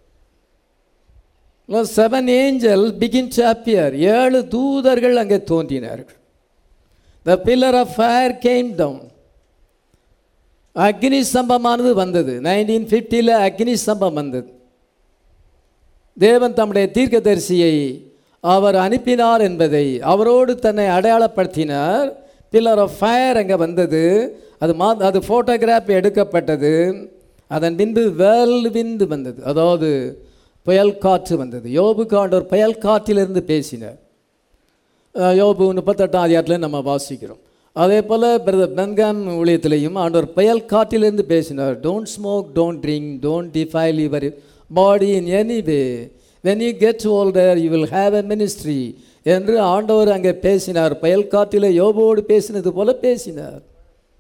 Seven angel begin to appear. ஏழு தூதர்கள் அங்கே தோன்றினார்கள். The pillar of fire came down. அக்னி ஸ்தம்பமானது வந்தது. நைன்டீன் ஃபிஃப்டியில் அக்னி ஸ்தம்பம் வந்தது. தேவன் தம்முடைய தீர்க்கதரிசியை அவர் அனுப்பினார் என்பதை அவரோடு தன்னை அடையாளப்படுத்தினார். பில்லர் ஆஃப் ஃபயர் அங்கே வந்தது. அது மா அது ஃபோட்டோகிராஃப் எடுக்கப்பட்டது. அதன் பின்பு வேர்ல்டு விந்து வந்தது, அதாவது புயல் காற்று வந்தது. யோபுக்கு ஆண்டவர் புயல் காற்றிலிருந்து பேசினார். யோபு முப்பத்தெட்டாம் அதிகாரத்தில் நம்ம வாசிக்கிறோம். அதே போல் பிரதர் பென்காம் ஊழியத்திலையும் ஆண்டவர் புயல் காற்றிலிருந்து பேசினார். Don't smoke, don't drink, don't defile your body in any way. when you get older you will have a ministry என்று ஆண்டவர் அங்கே பேசினார். புயல் காற்றில் யோபோடு பேசினது போல பேசினார்.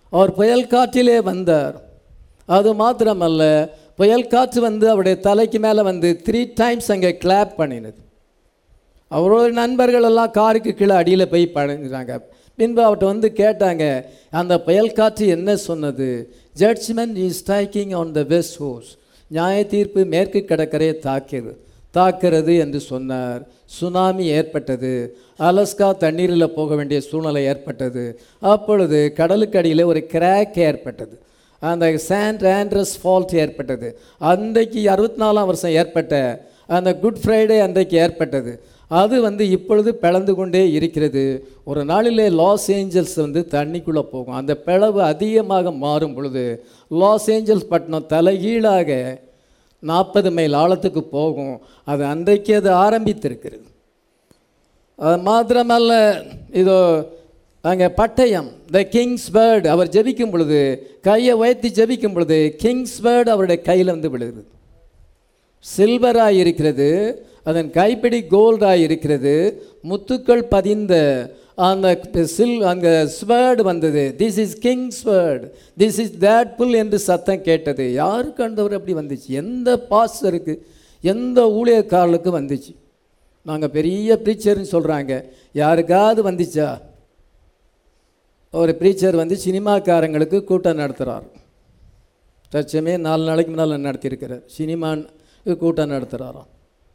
அவர் புயல் காற்றிலே வந்தார். அது மாத்திரமல்ல, புயல் காற்று வந்து அவருடைய தலைக்கு மேலே வந்து த்ரீ டைம்ஸ் அங்கே கிளாப் பண்ணினது. அவரோட நண்பர்கள் எல்லாம் காருக்கு கீழே அடியில் போய் பழகிறாங்க. பின்பு அவர்கிட்ட வந்து கேட்டாங்க, அந்த புயல் காற்று என்ன சொன்னது? Judgement is striking on the west coast, நியாய தீர்ப்பு மேற்கு கடற்கரையை தாக்கிறது தாக்கிறது என்று சொன்னார். சுனாமி ஏற்பட்டது. அலஸ்கா தண்ணீரில் போக வேண்டிய சூழ்நிலை ஏற்பட்டது. அப்பொழுது கடலுக்கு அடியில் ஒரு கிராக் ஏற்பட்டது. அந்த சாண்ட் ஆண்ட்ரஸ் ஃபால்ட் ஏற்பட்டது. அன்றைக்கு அறுபத்தி நாலாம் வருஷம் ஏற்பட்ட அந்த குட் ஃப்ரைடே அன்றைக்கு ஏற்பட்டது. அது வந்து இப்பொழுது பிளந்து கொண்டே இருக்கிறது. ஒரு நாளிலே லாஸ் ஏஞ்சல்ஸ் வந்து தண்ணிக்குள்ளே போகும். அந்த பிளவு அதிகமாக மாறும் பொழுது லாஸ் ஏஞ்சல்ஸ் பட்டணம் தலைகீழாக நாற்பது மைல் ஆழத்துக்கு போகும். அது அன்றைக்கு அது ஆரம்பித்திருக்கிறது. அது மாத்திரமல்ல, இதோ அங்கே பட்டயம், த கிங்ஸ் பேர்டு, அவர் ஜெபிக்கும் பொழுது கையை உயர்த்தி ஜெபிக்கும் பொழுது கிங்ஸ் பேர்டு அவருடைய கையில் வந்து விழுகிறது. சில்வராக இருக்கிறது, அதன் கைப்பிடி கோல்டாக இருக்கிறது, முத்துக்கள் பதிந்த அந்த சில் அங்கே ஸ்வேர்டு வந்தது. This is king's word, this is that pull என்று சத்தம் கேட்டது. யாருக்கு ஆண்டவர் அப்படி வந்துச்சு? எந்த பாஸ்டருக்கு, எந்த ஊழியக்காரர்களுக்கு வந்துச்சு? நாங்கள் பெரிய ப்ரீச்சர்னு சொல்கிறாங்க. யாருக்காவது வந்துச்சா? ஒரு ப்ரீச்சர் வந்து சினிமாக்காரங்களுக்கு கூட்டம் நடத்துகிறார். தச்சமே நாலு நாளைக்கு முன்னால் நடத்தியிருக்கிறார். சினிமான்னு கூட்டம் நடத்துகிறாராம்.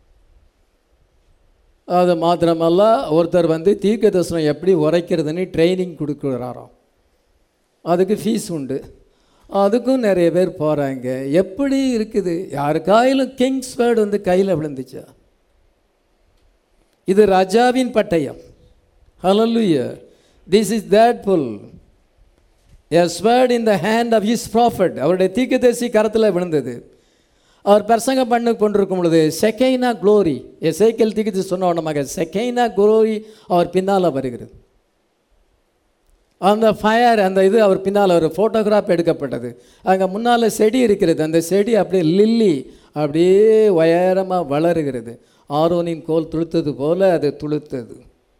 அது மாத்திரமல்ல, ஒருத்தர் வந்து தீர்க்க தரிசனம் எப்படி உரைக்கிறதுன்னு ட்ரைனிங் கொடுக்குறாராம். அதுக்கு ஃபீஸ் உண்டு. அதுக்கும் நிறைய பேர் போகிறாங்க. எப்படி இருக்குது? யாருக்காயிலும் கிங்ஸ் வேர்டு வந்து கையில் விழுந்துச்சா? இது ராஜாவின் பட்டயம். ஹல்லேலூயா. This is that pull, a sword in the hand of his prophet. அவருடைய தீர்க்கதரிசி கரத்தில் விழுந்தது. அவர் பிரசங்கம் பண்ணி கொண்டிருக்கும் பொழுது செகைனா க்ளோரி, எசேக்கியேல் தீர்க்கதரிசி சொன்ன உடனே செகைனா க்ளோரி அவர் பின்னால் வருகிறது. அந்த ஃபயர், அந்த இது அவர் பின்னால் ஒரு ஃபோட்டோகிராஃப் எடுக்கப்பட்டது. அங்கே முன்னால் செடி இருக்கிறது. அந்த செடி அப்படியே லில்லி அப்படியே உயரமாக வளருகிறது. ஆரோனின் கோல் துளுத்தது போல அது துளுத்தது.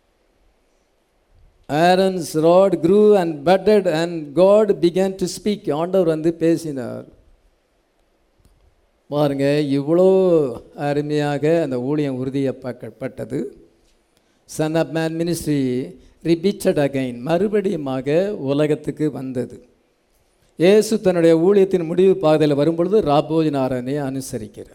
Aaron's rod grew and budded and God began to speak. ஆண்டவர் வந்து பேசினார். பாருங்க, இவ்வளோ அருமையாக அந்த ஊழியம் உறுதியப்பட்டது. Son of man ministry repeated again, மறுபடியுமாக உலகத்துக்கு வந்தது. இயேசு தன்னுடைய ஊழியத்தின் முடிவு பாதையில் வரும்பொழுது ராபோஜனாரனை அனுசரிக்கிறார்.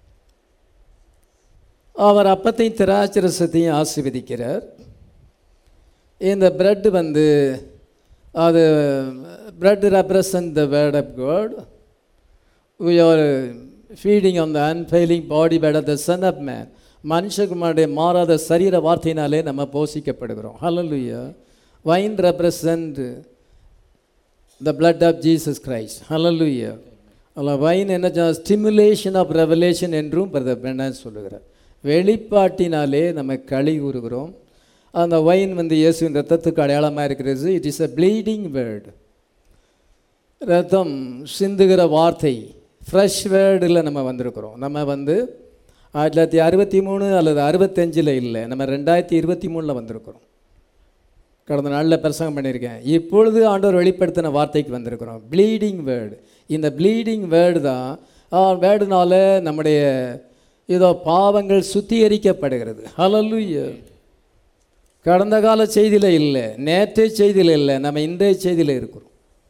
அவர் அப்பத்தையும் திராட்சரசத்தையும் ஆசீர்வதிக்கிறார். இந்த பிரெட் வந்து அது bread represent the word of God. we are feeding on the unfailing body bed of the son of man. மனுஷகுமாருடைய மாறாத சரீர வார்த்தையினாலே நம்ம போஷிக்கப்படுகிறோம். ஹல்லேலூயா. Wine represent the blood of Jesus Christ. ஹல்லேலூயா. அல்ல வைன் என்ன ஸ்டிமுலேஷன் ஆஃப் ரெவலேஷன் என்றும் பிரதர் பெர்னார்ட் சொல்லுகிறார். வெளிப்பாட்டினாலே நம்ம களி கூறுகிறோம். அந்த வைன் வந்து இயேசுவின் ரத்தத்துக்கு அடையாளமாக இருக்கிறது. It is a bleeding word. ரத்தம் சிந்துகிற வார்த்தை, ஃப்ரெஷ் வேர்டில் நம்ம வந்திருக்கிறோம். நம்ம வந்து ஆயிரத்தி தொள்ளாயிரத்தி அறுபத்தி மூணு அல்லது அறுபத்தஞ்சில் இல்லை, நம்ம ரெண்டாயிரத்தி இருபத்தி மூணில் வந்திருக்கிறோம். கடந்த நாளில் பிரசங்கம் பண்ணியிருக்கேன். இப்பொழுது ஆண்டவர் வெளிப்படுத்தின வார்த்தைக்கு வந்திருக்கிறோம். Bleeding word. இந்த ப்ளீடிங் வேர்டு தான் வேர்டுனால நம்முடைய ஏதோ பாவங்கள் சுத்திகரிக்கப்படுகிறது. ஹல்லேலூயா. கடந்த கால செய்தியில் இல்லை, நேற்றைய செய்தியில் இல்லை, நம்ம இன்றைய செய்தியில் இருக்கிறோம்.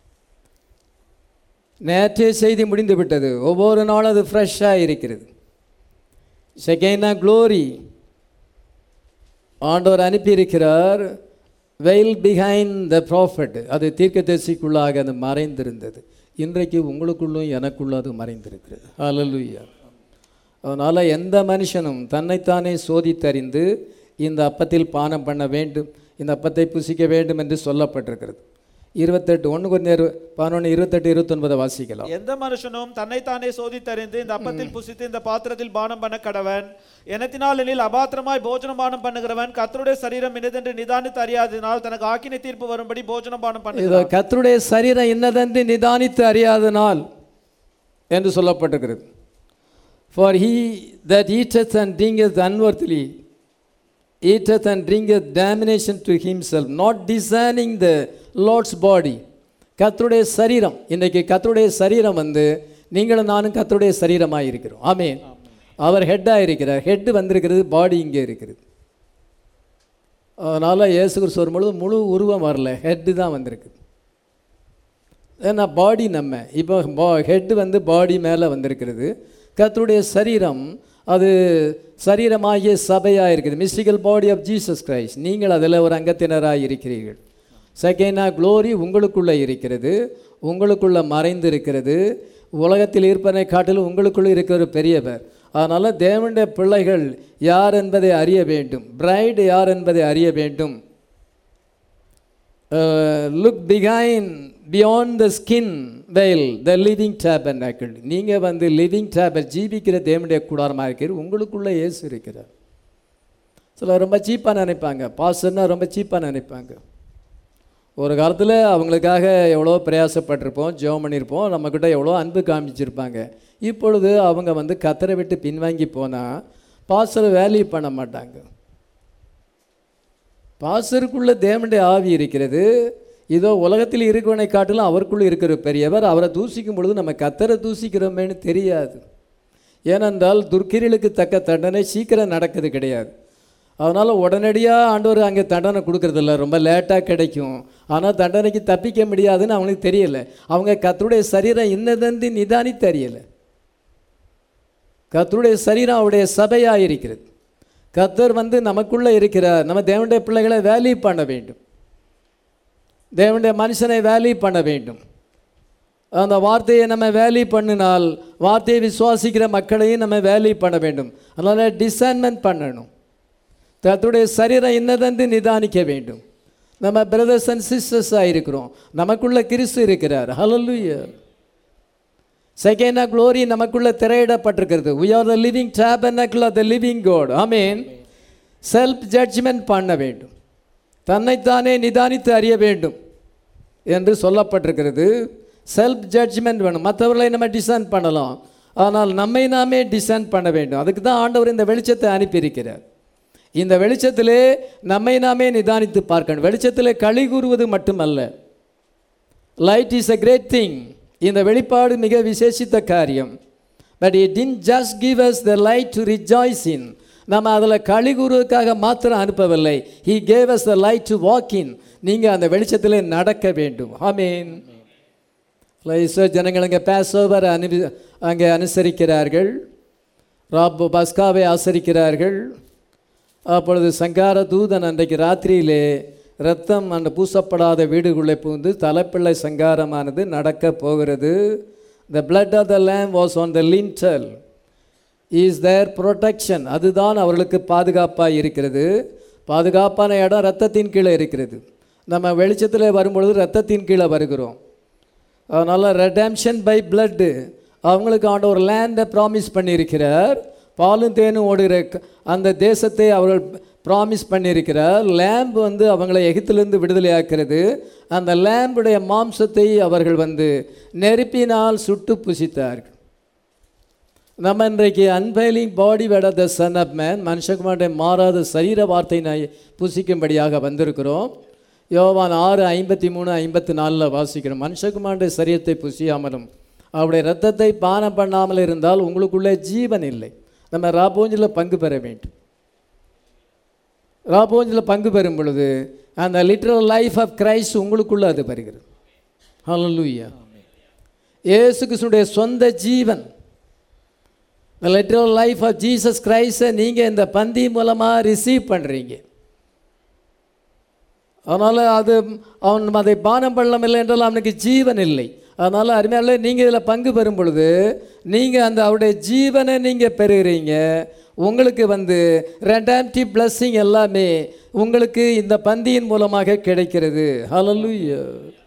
நேற்றைய செய்தி முடிந்து விட்டது. ஒவ்வொரு நாளும் அது ஃப்ரெஷ்ஷாக இருக்கிறது. செகேனா க்ளோரி ஆண்டவர் அனுப்பியிருக்கிறார். வெயில் பிஹைண்ட் த ப்ராஃபட், அது தீர்க்கதரிசிக்குள்ளாக அது மறைந்திருந்தது. இன்றைக்கு உங்களுக்குள்ளும் எனக்குள்ளும் அது மறைந்திருக்கிறது. ஹல்லேலூயா. அதனால் எந்த மனுஷனும் தன்னைத்தானே சோதித்தறிந்து இந்த அப்பத்தில் பானம் பண்ண வேண்டும், இந்த அப்பத்தை புசிக்க வேண்டும் என்று சொல்லப்பட்டிருக்கிறது. இருபத்தெட்டு ஒன்று கொஞ்சம் பதினொன்று இருபத்தெட்டு இருபத்தொன்பதை வாசிக்கலாம். எந்த மனுஷனும் தன்னைத்தானே சோதித்தறிந்து இந்த அப்பத்தில் புசித்து இந்த பாத்திரத்தில் பானம் பண்ண கடவன். எனத்தினால் எனில் அபாத்திரமாய் போஜனம் பானம் பண்ணுகிறவன் கர்த்தருடைய சரீரம் இன்னதென்று நிதானித்து அறியாததினால் தனக்கு ஆக்கினை தீர்ப்பு வரும்படி போஜனம் பானம் பண்ணுகிறான். கர்த்தருடைய சரீரம் இன்னதென்று நிதானித்து அறியாதனால் என்று சொல்லப்பட்டிருக்கிறது. For he that eateth and drinketh unworthily eateth and drinketh damnation to himself, not discerning the Lord's body. கர்த்தருடைய சரீரம். இன்றைக்கி கர்த்தருடைய சரீரம் வந்து நீங்களும் நானும் கர்த்தருடைய சரீரமாக இருக்கிறோம். ஆமென். அவர் ஹெட்டாக இருக்கிறார். ஹெட்டு வந்திருக்கிறது, பாடி இங்கே இருக்கிறது. அதனால் இயேசு கிறிஸ்து வரும்பொழுது முழு உருவம் வரல, ஹெட்டு தான் வந்திருக்கு. ஏன்னா பாடி நம்ம இப்போ பா ஹெட்டு வந்து பாடி மேலே வந்திருக்கிறது. கர்த்தருடைய சரீரம் அது சரீரமாகிய சபையாக இருக்குது. Mystical body of Jesus Christ. நீங்கள் அதில் ஒரு அங்கத்தினராக இருக்கிறீர்கள். செகண்டா க்ளோரி உங்களுக்குள்ளே இருக்கிறது, உங்களுக்குள்ளே மறைந்து இருக்கிறது. உலகத்தில் இருப்பதை காட்டிலும் உங்களுக்குள்ளே இருக்கிற ஒரு பெரியவர். அதனால் தேவனுடைய பிள்ளைகள் யார் என்பதை அறிய வேண்டும். பிரைடு யார் என்பதை அறிய வேண்டும். Look behind beyond the skin veil the living tabernacle. நீங்கள் வந்து லிவிங் டேபர், ஜீவிக்கிற தேவனுடைய கூடாரமாக இருக்கிறது. உங்களுக்குள்ளே இயேசு இருக்கிறார். சில ரொம்ப சீப்பாக நினைப்பாங்க, பாஸ்டர்னா ரொம்ப சீப்பாக நினைப்பாங்க. ஒரு காலத்தில் அவங்களுக்காக எவ்வளோ பிரயாசப்பட்டிருப்போம், ஜெபம் பண்ணியிருப்போம், நம்மக்கிட்ட எவ்வளோ அன்பு காமிச்சிருப்பாங்க. இப்பொழுது அவங்க வந்து கத்தரை விட்டு பின்வாங்கி போனால் பாஸ்டரை வேல்யூ பண்ண மாட்டாங்க. பாஸ்டருக்குள்ளே தேவனுடைய ஆவி இருக்கிறது. இதோ உலகத்தில் இருக்கிறவனை காட்டிலும் அவருக்குள்ளே இருக்கிற பெரியவர். அவரை தூசிக்கும் பொழுது நம்ம கத்தரை தூசிக்கிறோமேனு தெரியாது. ஏனென்றால் துர்க்கிரிகளுக்கு தக்க தண்டனை சீக்கிரம் நடக்குது கிடையாது. அதனால் உடனடியாக ஆண்டவர் அங்கே தண்டனை கொடுக்கறதில்ல, ரொம்ப லேட்டாக கிடைக்கும். ஆனால் தண்டனைக்கு தப்பிக்க முடியாதுன்னு அவங்களுக்கு தெரியலை. அவங்க கர்த்தருடைய சரீரம் இன்னதென்று நிதானி தெரியலை. கர்த்தருடைய சரீரம் அவருடைய சபையாக இருக்கிறது. கர்த்தர் வந்து நமக்குள்ளே இருக்கிறார். நம்ம தேவனுடைய பிள்ளைகளை வேல்யூ பண்ண வேண்டும். தேவனுடைய மனுஷனை வேல்யூ பண்ண வேண்டும். அந்த வார்த்தையை நம்ம வேல்யூ பண்ணினால் வார்த்தையை விசுவாசிக்கிற மக்களையும் நம்ம வேல்யூ பண்ண வேண்டும். அதனால் டிசைன்மெண்ட் பண்ணணும். கர்த்தருடைய சரீரம் இன்னதென்று நிதானிக்க வேண்டும். நம்ம பிரதர்ஸ் அண்ட் சிஸ்டர்ஸாக இருக்கிறோம். நமக்குள்ள கிறிஸ்து இருக்கிறார். ஹல்லேலூயா. செகண்ட் க்ளோரி நமக்குள்ள திரையிடப்பட்டிருக்கிறது. we are the living tabernacle of the living God. ஆமென். செல்ஃப் ஜட்ஜ்மெண்ட் பண்ண வேண்டும். தன்னைத்தானே நிதானித்து அறிய வேண்டும் என்று சொல்லப்பட்டிருக்கிறது. செல்ஃப் ஜட்ஜ்மெண்ட் வேணும். மற்றவர்களை நம்ம டிசைன் பண்ணலாம், ஆனால் நம்மை நாமே டிசைன் பண்ண வேண்டும். அதுக்கு தான் ஆண்டவர் இந்த வெளிச்சத்தை அனுப்பியிருக்கிறார். இந்த வெளிச்சத்திலே நம்மை நாமே நிதானித்து பார்க்கணும். வெளிச்சத்திலே களி கூறுவது மட்டுமல்ல. Light is a great thing. இந்த வெளிப்பாடு மிக விசேஷித்த காரியம். But it didn't just give us the light to rejoice in. நம்ம அதில் களி கூறுவதற்காக மாத்திரம் அனுப்பவில்லை. he gave us the light to walk in. நீங்கள் அந்த வெளிச்சத்திலே நடக்க வேண்டும். ஆமென். ஜனங்கள் அங்கே பாஸ்ஓவர் அனு அங்கே அனுசரிக்கிறார்கள், ராப் பஸ்காவை ஆசரிக்கிறார்கள். அப்பொழுது சங்கார தூதன் அன்றைக்கு ராத்திரியிலே இரத்தம் அந்த பூசப்படாத வீடுக்குள்ளே புகுந்து தலைப்பிள்ளை சங்காரமானது நடக்க போகிறது. the blood of the lamb was on the lintel is their protection. அதுதான் அவர்களுக்கு பாதுகாப்பாக இருக்கிறது. பாதுகாப்பான இடம் இரத்தத்தின் கீழே இருக்கிறது. நம்ம வெளிச்சத்தில் வரும்பொழுது இரத்தத்தின் கீழே வருகிறோம். அதனால் ரெடம்ஷன் பை பிளட்டு அவங்களுக்கு ஆண்டவர் லேண்டை ப்ராமிஸ் பண்ணியிருக்கிறார். பாலும் தேனும் ஓடுகிற அந்த தேசத்தை அவர்கள் ப்ராமிஸ் பண்ணியிருக்கிறார். லேம்பு வந்து அவங்களை எகிப்திலிருந்து விடுதலை ஆக்கிறது. அந்த லேம்புடைய மாம்சத்தை அவர்கள் வந்து நெருப்பினால் சுட்டு புசித்தார்கள். நம்ம இன்றைக்கு unveiling body word of the son of man, மனுஷகுமாரனுடைய மாறாத சரீர வார்த்தையினை புசிக்கும்படியாக வந்திருக்கிறோம். யோவான் ஆறு ஐம்பத்தி மூணு ஐம்பத்தி நாலில் வாசிக்கிறோம். மனுஷகுமாரனுடைய சரீரத்தை புசியாமலும் அவருடைய இரத்தத்தை பானம் பண்ணாமல் இருந்தால் உங்களுக்குள்ளே ஜீவன் இல்லை. நம்ம ராபோஞ்சில் பங்கு பெற வேண்டும். ராபோஞ்சில் பங்கு பெறும் பொழுது அந்த லிட்டரல் லைஃப் ஆஃப் கிரைஸ்ட் உங்களுக்குள்ளே அது வருகிறது. ஹல்லேலூயா. இயேசு கிறிஸ்துவினுடைய சொந்த ஜீவன், the literal life of Jesus Christ நீங்கள் இந்த பந்தி மூலமாக ரிசீவ் பண்ணுறீங்க. அதனால் அது அவன் அதை பானம் பண்ணமில்லை என்றால் அவனுக்கு ஜீவன் இல்லை. அதனால் அருமையால நீங்கள் இதில் பங்கு பெறும் பொழுது நீங்கள் அந்த அவருடைய ஜீவனை நீங்கள் பெறுகிறீங்க. உங்களுக்கு வந்து ரெடாம்டிவ் பிளஸ்ஸிங் எல்லாமே உங்களுக்கு இந்த பந்தியின் மூலமாக கிடைக்கிறது. ஹல்லேலூயா.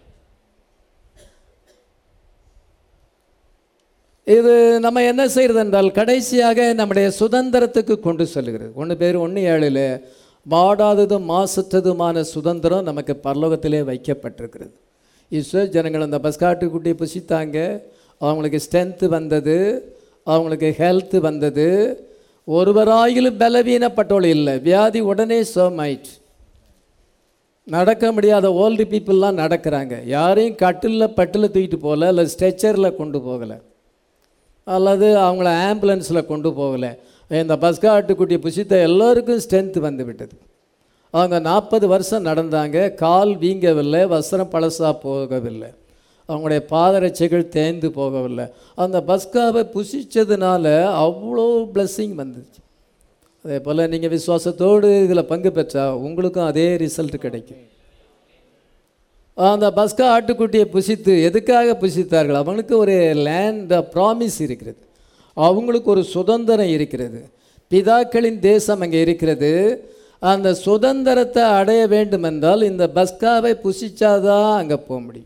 இது நம்ம என்ன செய்கிறது என்றால் கடைசியாக நம்முடைய சுதந்திரத்துக்கு கொண்டு செல்கிறது. ஒன்று பேர் ஒன்று ஏழில் வாடாததும் மாசற்றதுமான சுதந்திரம் நமக்கு பரலோகத்திலே வைக்கப்பட்டிருக்கிறது. ஈஸ்வர ஜனங்கள் அந்த பஸ்காட்டு குட்டியை புசித்தாங்க. அவங்களுக்கு ஸ்ட்ரென்த்து வந்தது, அவங்களுக்கு ஹெல்த்து வந்தது. ஒருவராயிலும் பலவீனப்பட்டோள் இல்லை. வியாதி உடனே சோமாயிற்று. நடக்க முடியாத ஓல்டு பீப்புளெலாம் நடக்கிறாங்க. யாரையும் கட்டிலில் பட்டில் தூக்கிட்டு போகல, இல்லை ஸ்ட்ரெச்சரில் கொண்டு போகலை, அல்லது அவங்கள ஆம்புலன்ஸில் கொண்டு போகலை. இந்த பஸ்கா ஆட்டுக்குட்டியை புசித்த எல்லோருக்கும் ஸ்ட்ரென்த் வந்து விட்டது. அவங்க நாற்பது வருஷம் நடந்தாங்க, கால் வீங்கவில்லை, வஸ்திரம் பழசாக போகவில்லை, அவங்களுடைய பாதரட்சைகள் தேய்ந்து போகவில்லை. அந்த பஸ்காவை புசித்ததுனால அவ்வளோ பிளஸ்ஸிங் வந்துச்சு. அதே போல் நீங்கள் விசுவாசத்தோடு இதில் பங்கு பெற்றால் உங்களுக்கும் அதே ரிசல்ட் கிடைக்கும். அந்த பஸ்கா ஆட்டுக்குட்டியை புசித்து எதுக்காக புசித்தார்கள்? அவங்களுக்கு ஒரு லேண்ட் ப்ராமிஸ் இருக்கிறது, அவங்களுக்கு ஒரு சுதந்திரம் இருக்கிறது, பிதாக்களின் தேசம் அங்கே இருக்கிறது. அந்த சுதந்திரத்தை அடைய வேண்டும் என்றால் இந்த பஸ்காவை புசிச்சாதான் அங்கே போக முடியும்.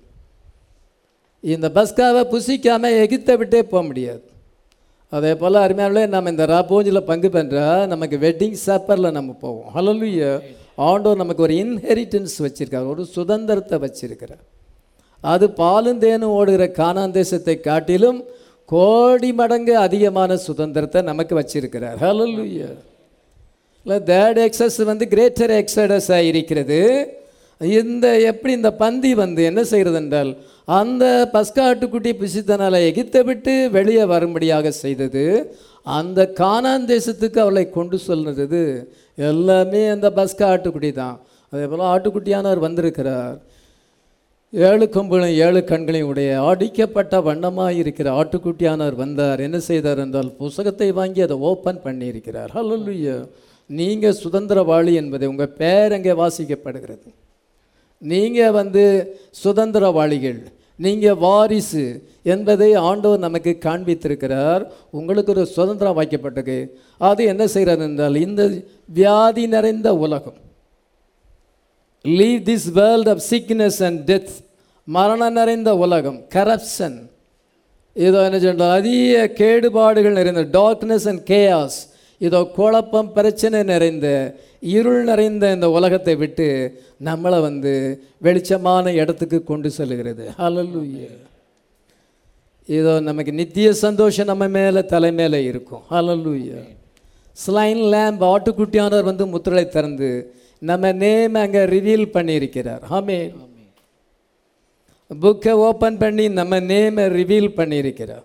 இந்த பஸ்காவை புசிக்காமல் எகிப்தை விட்டே போக முடியாது. அதே போல் அருமையானே நம்ம இந்த ராபோஜில் பங்கு பெற்றால் நமக்கு வெட்டிங் சப்பரில் நம்ம போவோம். ஹல்லேலூயா. ஆண்டவர் நமக்கு ஒரு இன்ஹெரிட்டன்ஸ் வச்சுருக்கார், ஒரு சுதந்திரத்தை வச்சிருக்கிறார். அது பாலும் தேனும் ஓடுகிற கானான் தேசத்தை காட்டிலும் கோடி மடங்கு அதிகமான சுதந்திரத்தை நமக்கு வச்சிருக்கிறார். ஹல்லேலூயா. இல்லை தேர்ட் எக்ஸஸ் வந்து கிரேட்டர் எக்ஸடஸாக இருக்கிறது. இந்த எப்படி இந்த பந்தி வந்து என்ன செய்கிறது என்றால் அந்த பஸ்கா ஆட்டுக்குட்டி புசித்தனால எகிப்தை விட்டு வெளியே வரும்படியாக செய்தது. அந்த கானான் தேசத்துக்கு அவளை கொண்டு சொல்லுறது எல்லாமே அந்த பஸ்கா ஆட்டுக்குட்டி தான். அதே போல் ஆட்டுக்குட்டியானவர் வந்திருக்கிறார், ஏழு கொம்புகளையும் ஏழு கண்களையும் உடைய அடிக்கப்பட்ட வண்ணமாக இருக்கிற ஆட்டுக்குட்டியானவர் வந்தார். என்ன செய்தார் என்றால் புஸ்தகத்தை வாங்கி அதை ஓப்பன் பண்ணியிருக்கிறார். ஹல்லேலூயா. நீங்கள் சுதந்திரவாளி என்பதை உங்கள் பேர் அங்கே வாசிக்கப்படுகிறது. நீங்கள் வந்து சுதந்திரவாளிகள், நீங்கள் வாரிசு என்பதை ஆண்டவர் நமக்கு காண்பித்திருக்கிறார். உங்களுக்கு ஒரு சுதந்திரம் வாய்க்கப்பட்டது. அது என்ன செய்கிறது என்றால் இந்த வியாதி நிறைந்த உலகம், leave this world of sickness and death, மரணம் நிறைந்த உலகம், கரப்ஷன், இதோ என்ன சொன்னால் அதிக கேடுபாடுகள் நிறைந்த டார்க்னஸ் அண்ட் கேயாஸ், இதோ குழப்பம் பிரச்சனை நிறைந்த இருள் நிறைந்த இந்த உலகத்தை விட்டு நம்மளை வந்து வெளிச்சமான இடத்துக்கு கொண்டு செல்கிறது. ஹல்லேலூயா. இதோ நமக்கு நித்திய சந்தோஷம் நம்ம மேலே தலை மேலே இருக்கும். ஹல்லேலூயா. ஸ்லைன் லேம்ப் ஆட்டுக்குட்டியானவர் வந்து முத்திரை திறந்து நம்ம நேம் அங்கே ரிவீல் பண்ணியிருக்கிறார். ஆமென். புக்கை ஓப்பன் பண்ணி நம்ம நேமை ரிவீல் பண்ணியிருக்கிறார்.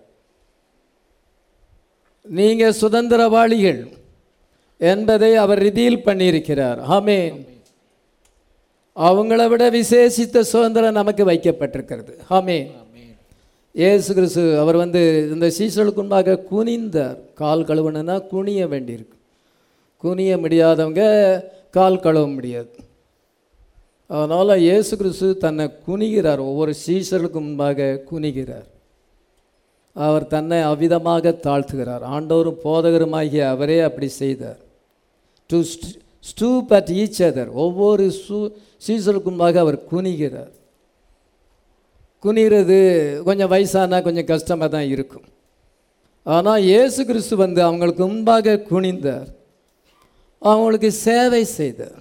நீங்கள் சுதந்திரவாளிகள் என்பதை அவர் ரிவீல் பண்ணியிருக்கிறார். ஆமென். அவங்கள விட விசேஷித்த சுதந்திரம் நமக்கு வைக்கப்பட்டிருக்கிறது. ஆமென். இயேசு கிறிஸ்து அவர் வந்து இந்த சீசர்களுக்கு முன்பாக குனிந்தார். கால் கழுவணுன்னா குனிய வேண்டியிருக்கு. குனிய முடியாதவங்க கால் கழுவ முடியாது. அதனால் இயேசு கிறிஸ்து தன்னை குனிகிறார், ஒவ்வொரு சீசர்களுக்கு முன்பாக குனிகிறார். அவர் தன்னை அவ்விதமாக தாழ்த்துகிறார். ஆண்டவரும் போதகருமாகிய அவரே அப்படி செய்தார். To stoop at each other, ஒவ்வொரு சூ சீசருக்கு முன்பாக அவர் குனிகிறார். குனிகிறது கொஞ்சம் வயசானா கொஞ்சம் கஷ்டமாக தான் இருக்கும். ஆனால் இயேசு கிறிஸ்து வந்து அவங்களுக்கு முன்பாக குனிந்தார், அவங்களுக்கு சேவை செய்தார்.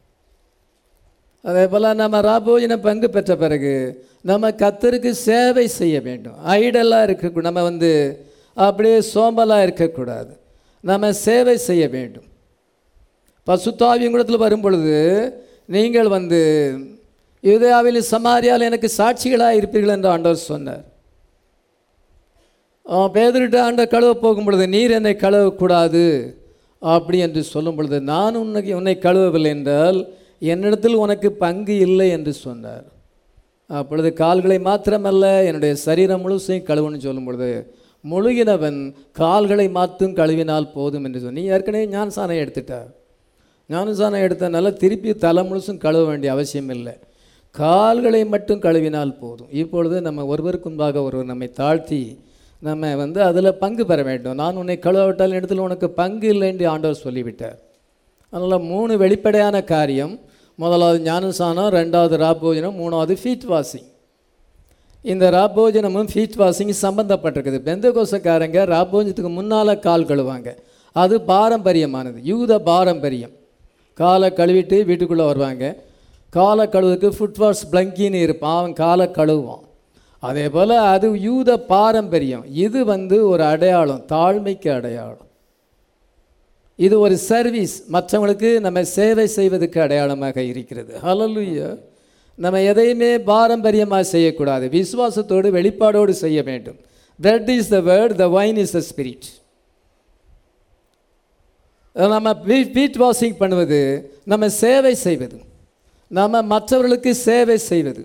அதே போல் நம்ம ராபோஜன பங்கு பெற்ற பிறகு நம்ம கர்த்தருக்கு சேவை செய்ய வேண்டும். ஐடலாக இருக்கக்கூடாது, நம்ம வந்து அப்படியே சோம்பலாக இருக்கக்கூடாது, நம்ம சேவை செய்ய வேண்டும். பசுத்தாவியின் கூடத்தில் வரும் பொழுது நீங்கள் வந்து யூதேயாவில் சமாரியாவில் எனக்கு சாட்சிகளாக இருப்பீர்கள் என்று ஆண்டவர் சொன்னார். பேதுருட்ட ஆண்டவர் கழுவ போகும் பொழுது நீர் என்னை கழுவக்கூடாது அப்படி என்று சொல்லும் பொழுது நான் உன்னை உன்னை கழுவவில்லை என்றால் என்னிடத்தில் உனக்கு பங்கு இல்லை என்று சொன்னார். அப்பொழுது கால்களை மாத்திரமல்ல என்னுடைய சரீரம் முழுசையும் கழுவுன்னு சொல்லும் பொழுது முழுகினவன் கால்களை மாற்றும் கழுவினால் போதும் என்று சொன்ன. நீ ஏற்கனவே ஞானசானம் எடுத்துட்டார், ஞானசானம் எடுத்தனால திருப்பி தலை முழுசும் கழுவ வேண்டிய அவசியம் இல்லை, கால்களை மட்டும் கழுவினால் போதும். இப்பொழுது நம்ம ஒருவருக்கு முன்பாக ஒருவர் நம்மை தாழ்த்தி நம்ம வந்து அதில் பங்கு பெற வேண்டும். நான் உன்னை கழுவவிட்டால் இடத்துல உனக்கு பங்கு இல்லை என்று ஆண்டவர் சொல்லிவிட்டார். அதனால் மூணு வெளிப்படையான காரியம். முதலாவது ஞானசானம், ரெண்டாவது ராப்போஜனம், மூணாவது ஃபீட் வாஷிங். இந்த ராப்போஜனமும் ஃபீட் வாஷிங் சம்பந்தப்பட்டிருக்குது. பெந்தகோஸ்தேக்காரங்க ராப்போஜனத்துக்கு முன்னால் கால் கழுவாங்க, அது பாரம்பரியமானது, யூத பாரம்பரியம். காலை கழுவிட்டு வீட்டுக்குள்ளே வருவாங்க. காலை கழுவுக்கு ஃபுட் வாஷ் பிளங்கின்னு இருப்பான், அவன் காலை கழுவான். அதே போல் அது யூத பாரம்பரியம். இது வந்து ஒரு அடையாளம், தாழ்மைக்கு அடையாளம். இது ஒரு சர்வீஸ், மற்றவங்களுக்கு நம்ம சேவை செய்வதற்கு அடையாளமாக இருக்கிறது. ஹல்லேலூயா. நம்ம எதையுமே பாரம்பரியமாக செய்யக்கூடாது, விசுவாசத்தோடு வெளிப்பாடோடு செய்ய வேண்டும். Bread is the word, the wine is the spirit. நம்ம ஃபீட் வாஷிங் பண்ணுவது நம்ம சேவை செய்வது, நம்ம மற்றவர்களுக்கு சேவை செய்வது.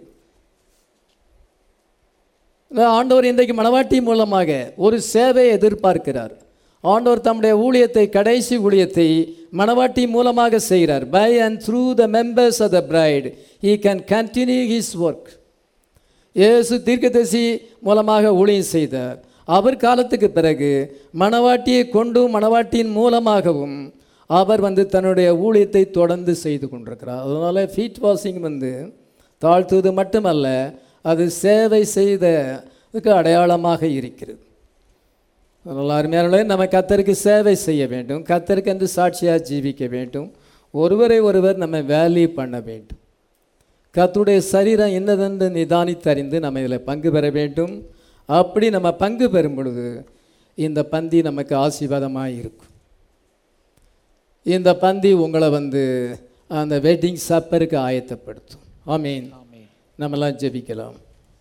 ஆண்டவர் இன்றைக்கு மணவாட்டி மூலமாக ஒரு சேவையை எதிர்பார்க்கிறார். ஆண்டவர் தம்முடைய ஊழியத்தை, கடைசி ஊழியத்தை மணவாட்டி மூலமாக செய்கிறார். By and through the members of the bride he can continue his work. இயேசு தீர்க்கதரிசி மூலமாக ஊழியம் செய்தார். அவர் காலத்துக்கு பிறகு மணவாட்டியை கொண்டும் மணவாட்டியின் மூலமாகவும் அவர் வந்து தன்னுடைய ஊழியத்தை தொடர்ந்து செய்து கொண்டிருக்கிறார். அதனால் ஃபீட் வாஷிங் வந்து தாழ்த்துவது மட்டுமல்ல, அது சேவை செய்ததுக்கு அடையாளமாக இருக்கிறது. அதனால் அருமையானவர்களே, நம்ம கர்த்தருக்கு சேவை செய்ய வேண்டும், கர்த்தருக்கு என்று சாட்சியாக ஜீவிக்க வேண்டும், ஒருவரை ஒருவர் நம்ம வேல்யூ பண்ண வேண்டும். கர்த்தருடைய சரீரம் என்னதென்று நிதானித்தறிந்து நம்ம இதில் பங்கு பெற வேண்டும். அப்படி நம்ம பங்கு பெறும் பொழுது இந்த பந்தி நமக்கு ஆசீர்வாதமாக இருக்கும். இந்த பந்தி உங்களை வந்து அந்த வெட்டிங் சப்பருக்கு ஆயத்தப்படுத்தும். ஆமீன். நம்மெல்லாம் ஜெபிக்கலாம்.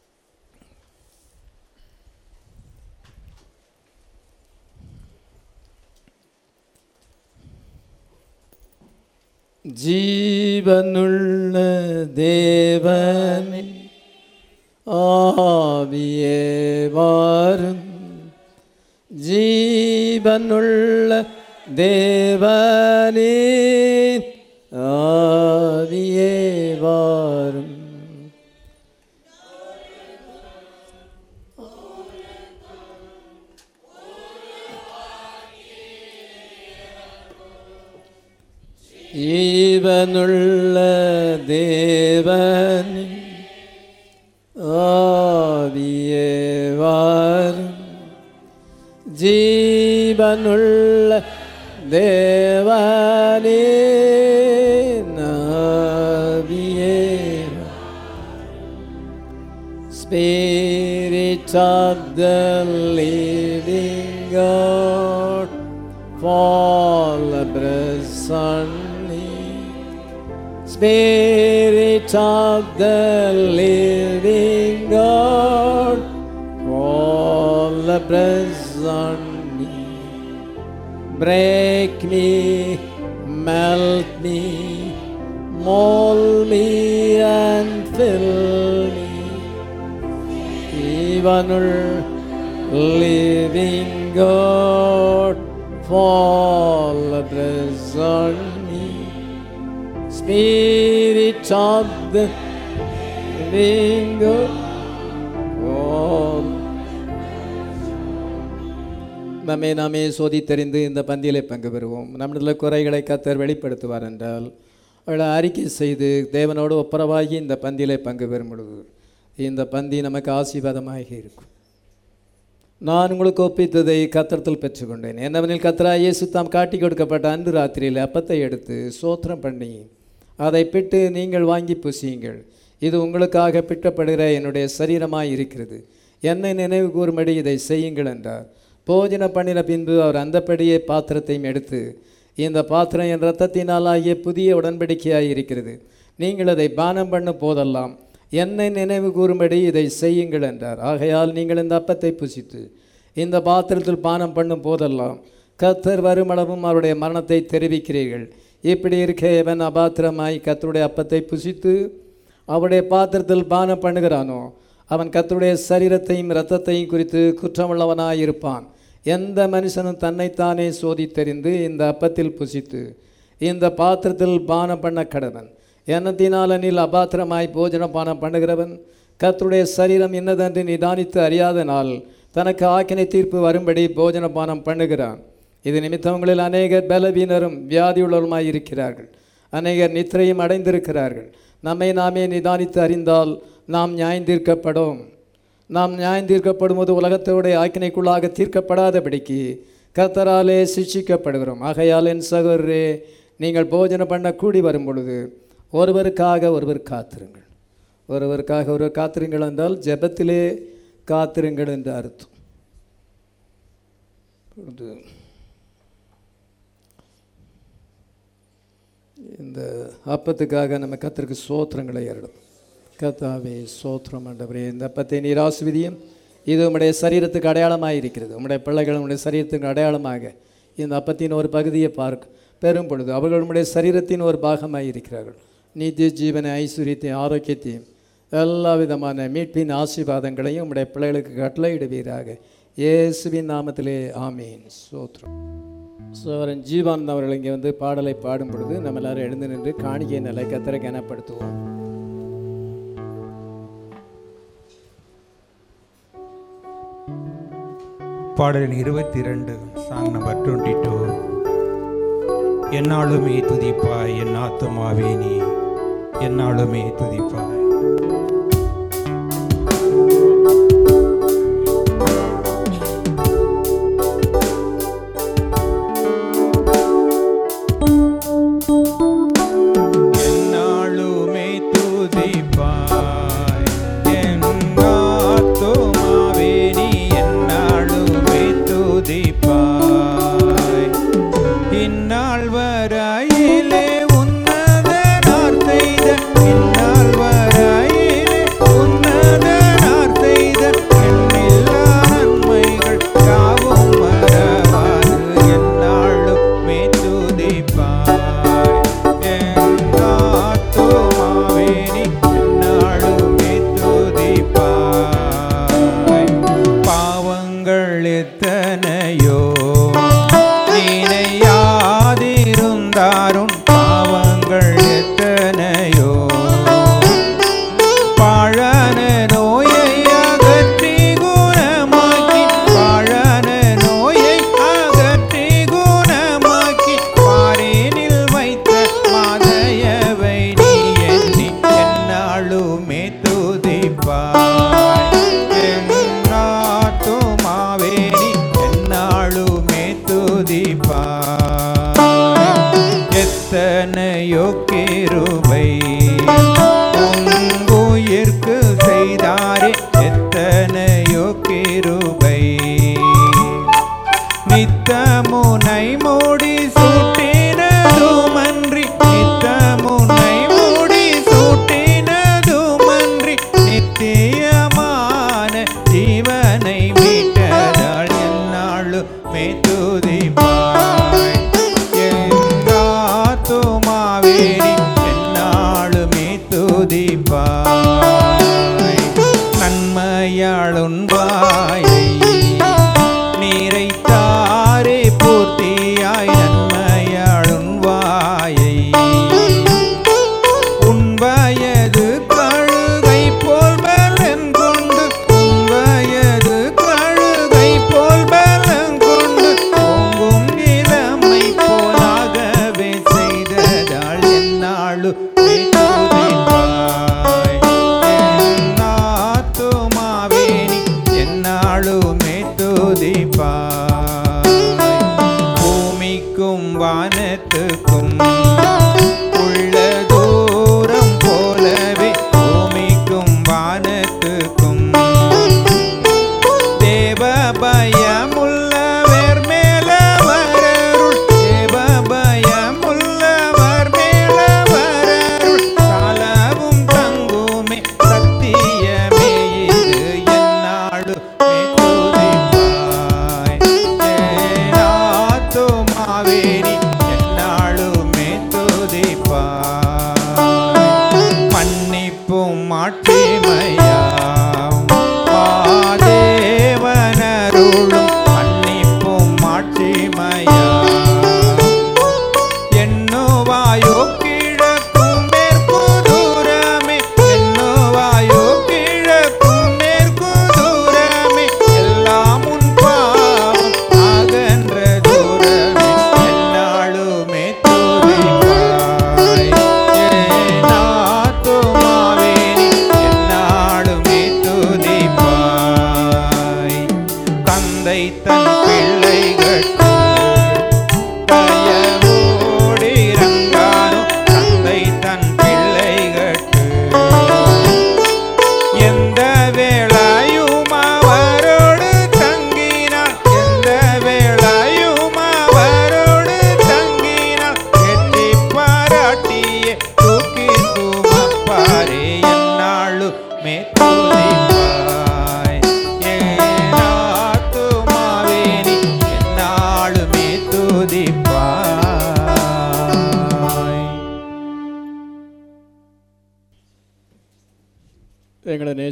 ஜீவனுள்ள தேவனின் ஆவியே வாரும், ஜீவனுள்ள தேவனின் ஆவியே வாரும். ஜீவனுள்ள தேவனின் ஆவியே வாரும், ஜீவனுள்ள தேவனின் ஆவியே. Spirit of the living God, fall abreast on me. Spirit of the living God, fall abreast on me. Break me, melt me, mold me and fill me. Evanul living God, fall abreast on me. Spirit of the living God, fall. நம்மை நாமே சோதித்தறிந்து இந்த பந்தியிலே பங்கு பெறுவோம். நம்மிடத்தில் குறைகளை கர்த்தர் வெளிப்படுத்துவார் என்றால் அவளை அறிக்கை செய்து தேவனோடு ஒப்புரவாகி இந்த பந்தியிலே பங்கு பெறும் பொழுது இந்த பந்தி நமக்கு ஆசீர்வாதமாக இருக்கும். நான் உங்களுக்கு ஒப்பித்ததை கர்த்தரிடத்தில் பெற்றுக்கொண்டேன். என்னவெனில் கர்த்தராகிய இயேசு தாம் காட்டி கொடுக்கப்பட்ட அன்று ராத்திரியில் அப்பத்தை எடுத்து சோத்திரம் பண்ணி அதை பிட்டு, நீங்கள் வாங்கி புசியுங்கள், இது உங்களுக்காக பிட்டப்படுகிற என்னுடைய சரீரமாய் இருக்கிறது, என்னை நினைவு கூறும்படி இதை செய்யுங்கள் என்றார். போஜன பண்ணின பின்பு அவர் அந்தப்படியே பாத்திரத்தையும் எடுத்து, இந்த பாத்திரம் என் இரத்தத்தினால் ஆகிய புதிய உடன்படிக்கையாய் இருக்கிறது, நீங்கள் அதை பானம் பண்ணும் போதெல்லாம் என்னை நினைவு கூறும்படி இதை செய்யுங்கள் என்றார். ஆகையால் நீங்கள் இந்த அப்பத்தை புசித்து இந்த பாத்திரத்தில் பானம் பண்ணும் போதெல்லாம் கர்த்தர் வருமளவும் அவருடைய மரணத்தை தெரிவிக்கிறீர்கள். இப்படி இருக்க எவன் அபாத்திரமாய் கர்த்தருடைய அப்பத்தை புசித்து அவருடைய பாத்திரத்தில் பானம் பண்ணுகிறானோ அவன் கர்த்தருடைய சரீரத்தையும் இரத்தத்தையும் குறித்து குற்றமுள்ளவனாய் இருப்பான். எந்த மனுஷனும் தன்னைத்தானே சோதித்தறிந்து இந்த அப்பத்தில் புசித்து இந்த பாத்திரத்தில் பானம் பண்ண கடவன். எண்ணத்தினாலனில் அபாத்திரமாய் போஜன பானம் பண்ணுகிறவன் கர்த்தருடைய சரீரம் என்னதென்று நிதானித்து அறியாத நாள் தனக்கு ஆக்கினை தீர்ப்பு வரும்படி போஜன பானம் பண்ணுகிறான். இது நிமித்தவங்களில் அநேகர் பலவீனரும் வியாதியுள்ளவருமாய் இருக்கிறார்கள், அநேகர் நித்திரையும் அடைந்திருக்கிறார்கள். நம்மை நாமே நிதானித்து அறிந்தால் நாம் நியாயந்தீர்க்கப்படும். நாம் நியாயந்தீர்க்கப்படும் போது உலகத்தோடைய ஆக்கினைக்குள்ளாக தீர்க்கப்படாதபடிக்கு கர்த்தராலே சிட்சிக்கப்படுகிறோம். ஆகையால் என் சகோதரரே, நீங்கள் போஜன பண்ண கூடி வரும் பொழுது ஒருவருக்காக ஒருவர் காத்திருங்கள். ஒருவருக்காக ஒருவர் காத்திருங்கள் என்றால் ஜெபத்திலே காத்திருங்கள் என்று அர்த்தம். இந்த அப்பத்துக்காக நம்ம கர்த்தருக்கு ஸ்தோத்திரங்களை ஏறணும். கர்த்தாவே ஸ்தோத்திரம் ஆண்டவரே. இந்த அப்பத்தை நீர் ஆசீர்வதியும். இது உம்முடைய சரீரத்துக்கு அடையாளமாக இருக்கிறது. உம்முடைய பிள்ளைகள் உம்முடைய சரீரத்துக்கு அடையாளமாக இந்த அப்பத்தின் ஒரு பகுதியை பார்க்க பெறும் பொழுது அவர்கள் உம்முடைய சரீரத்தின் ஒரு பாகமாக இருக்கிறார்கள். நித்திய ஜீவனை, ஐஸ்வர்யத்தையும், ஆரோக்கியத்தையும், எல்லா விதமான மீட்பின் ஆசீர்வாதங்களையும் உம்முடைய பிள்ளைகளுக்கு கட்டளையிடுவீராக. இயேசுவின் நாமத்திலே ஆமீன். ஸ்தோத்திரம். சோரன் ஜீவானந்த் அவர்கள் இங்கே வந்து பாடலை பாடும் பொழுது நம்ம எல்லாரும் எழுந்து நின்று காணிக்கை நிலை கத்தரை கனப்படுத்துவோம். பாடலின் இருபத்தி இரண்டு, சாங் நம்பர் டுவெண்ட்டி டூ. என்னாலுமே துதிப்பாய் என் ஆத்துமாவே நீ, என்னாலுமே துதிப்பாய். என்னாலும்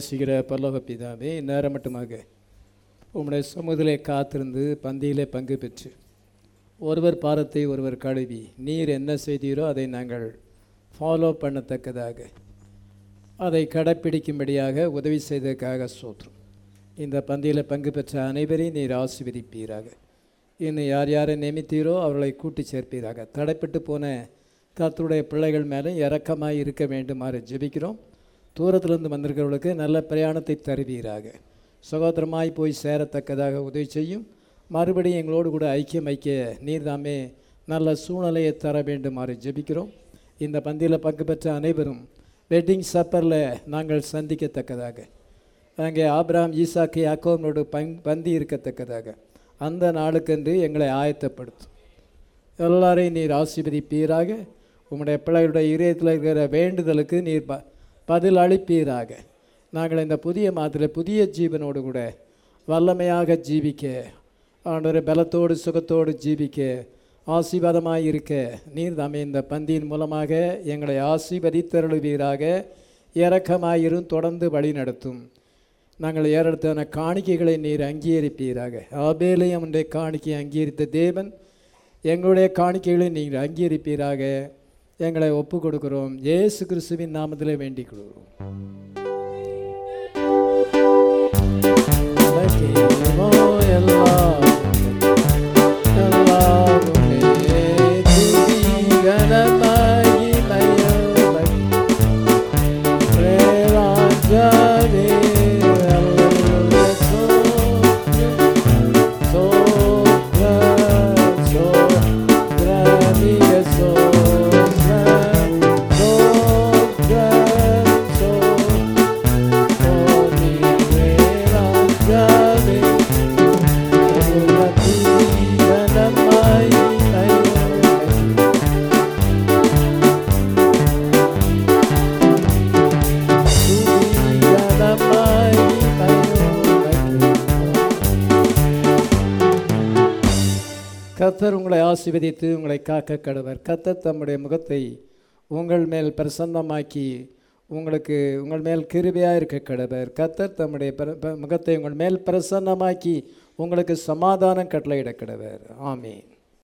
நேசிக்கிற பரலோக பிதாவே, நேரம் மட்டுமாக உம்முடைய சமூகத்திலே காத்திருந்து பந்தியிலே பங்கு பெற்று ஒருவர் பாரத்தை ஒருவர் கழுவி நீர் என்ன செய்தீரோ அதை நாங்கள் ஃபாலோ பண்ணத்தக்கதாக அதை கடைப்பிடிக்கும்படியாக உதவி செய்ததற்காக ஸ்தோத்திரம். இந்த பந்தியில் பங்கு பெற்ற அனைவரையும் நீர் ஆசீர்வதிப்பீராக. இன்னும் யார் யாரை நியமித்தீரோ அவர்களை கூட்டி சேர்ப்பீராக. தடைப்பட்டு போன கர்த்தருடைய பிள்ளைகள் மேலே இரக்கமாய் இருக்க வேண்டுமாறு ஜெபிக்கிறோம். தூரத்திலிருந்து வந்திருக்கிறவர்களுக்கு நல்ல பிரயாணத்தை தருவீராக. சகோதரமாய் போய் சேரத்தக்கதாக உதவி செய்யும். மறுபடியும் எங்களோடு கூட ஐக்கியம் ஐக்கிய நீர் தாமே நல்ல சூழ்நிலையை தர வேண்டுமாறு ஜெபிக்கிறோம். இந்த பந்தியில் பங்கு பெற்ற அனைவரும் வெட்டிங் சப்பரில் நாங்கள் சந்திக்கத்தக்கதாக, அங்கே ஆபிரகாம் ஈசாக்கு யாக்கோபோடு பங் பந்தி இருக்கத்தக்கதாக அந்த நாளுக்கென்று எங்களை ஆயத்தப்படுத்தும். எல்லாரையும் நீர் ஆசீர்வதிப்பீராக. உம்முடைய பிள்ளைகளுடைய இதயத்தில் இருக்கிற வேண்டுதலுக்கு நீர் ப பதில் அளிப்பீராக. நாங்கள் இந்த புதிய மாதத்தில் புதிய ஜீவனோடு கூட வல்லமையாக ஜீவிக்க, ஆண்டவரை பலத்தோடு சுகத்தோடு ஜீவிக்க, ஆசீர்வாதமாக இருக்க நீர் தாமே இந்த பந்தியின் மூலமாக எங்களை ஆசீர்வதித்தருளுவீராக. இரக்கமாயிரும், தொடர்ந்து வழி நடத்தும். நாங்கள் ஏறெடுத்தான காணிக்கைகளை நீர் அங்கீகரிப்பீராக. ஆபேலையும் அவனுடைய காணிக்கையை அங்கீகரித்த தேவன் எங்களுடைய காணிக்கைகளை நீங்கள் அங்கீகரிப்பீராக. எங்களை ஒப்பு கொடுக்கிறோம். இயேசு கிறிஸ்துவின் நாமத்திலே வேண்டிக் கொள்கிறோம். கர்த்தர் உங்களை ஆசீர்வதித்து உங்களை காக்க கடவர். கர்த்தர் தம்முடைய முகத்தை உங்கள் மேல் பிரசன்னமாக்கி உங்களுக்கு உங்கள் மேல் கிருபையாக இருக்க கடவர். கர்த்தர் தம்முடைய முகத்தை உங்கள் மேல் பிரசன்னமாக்கி உங்களுக்கு சமாதானம் கட்டளையிட கடவர். ஆமென்.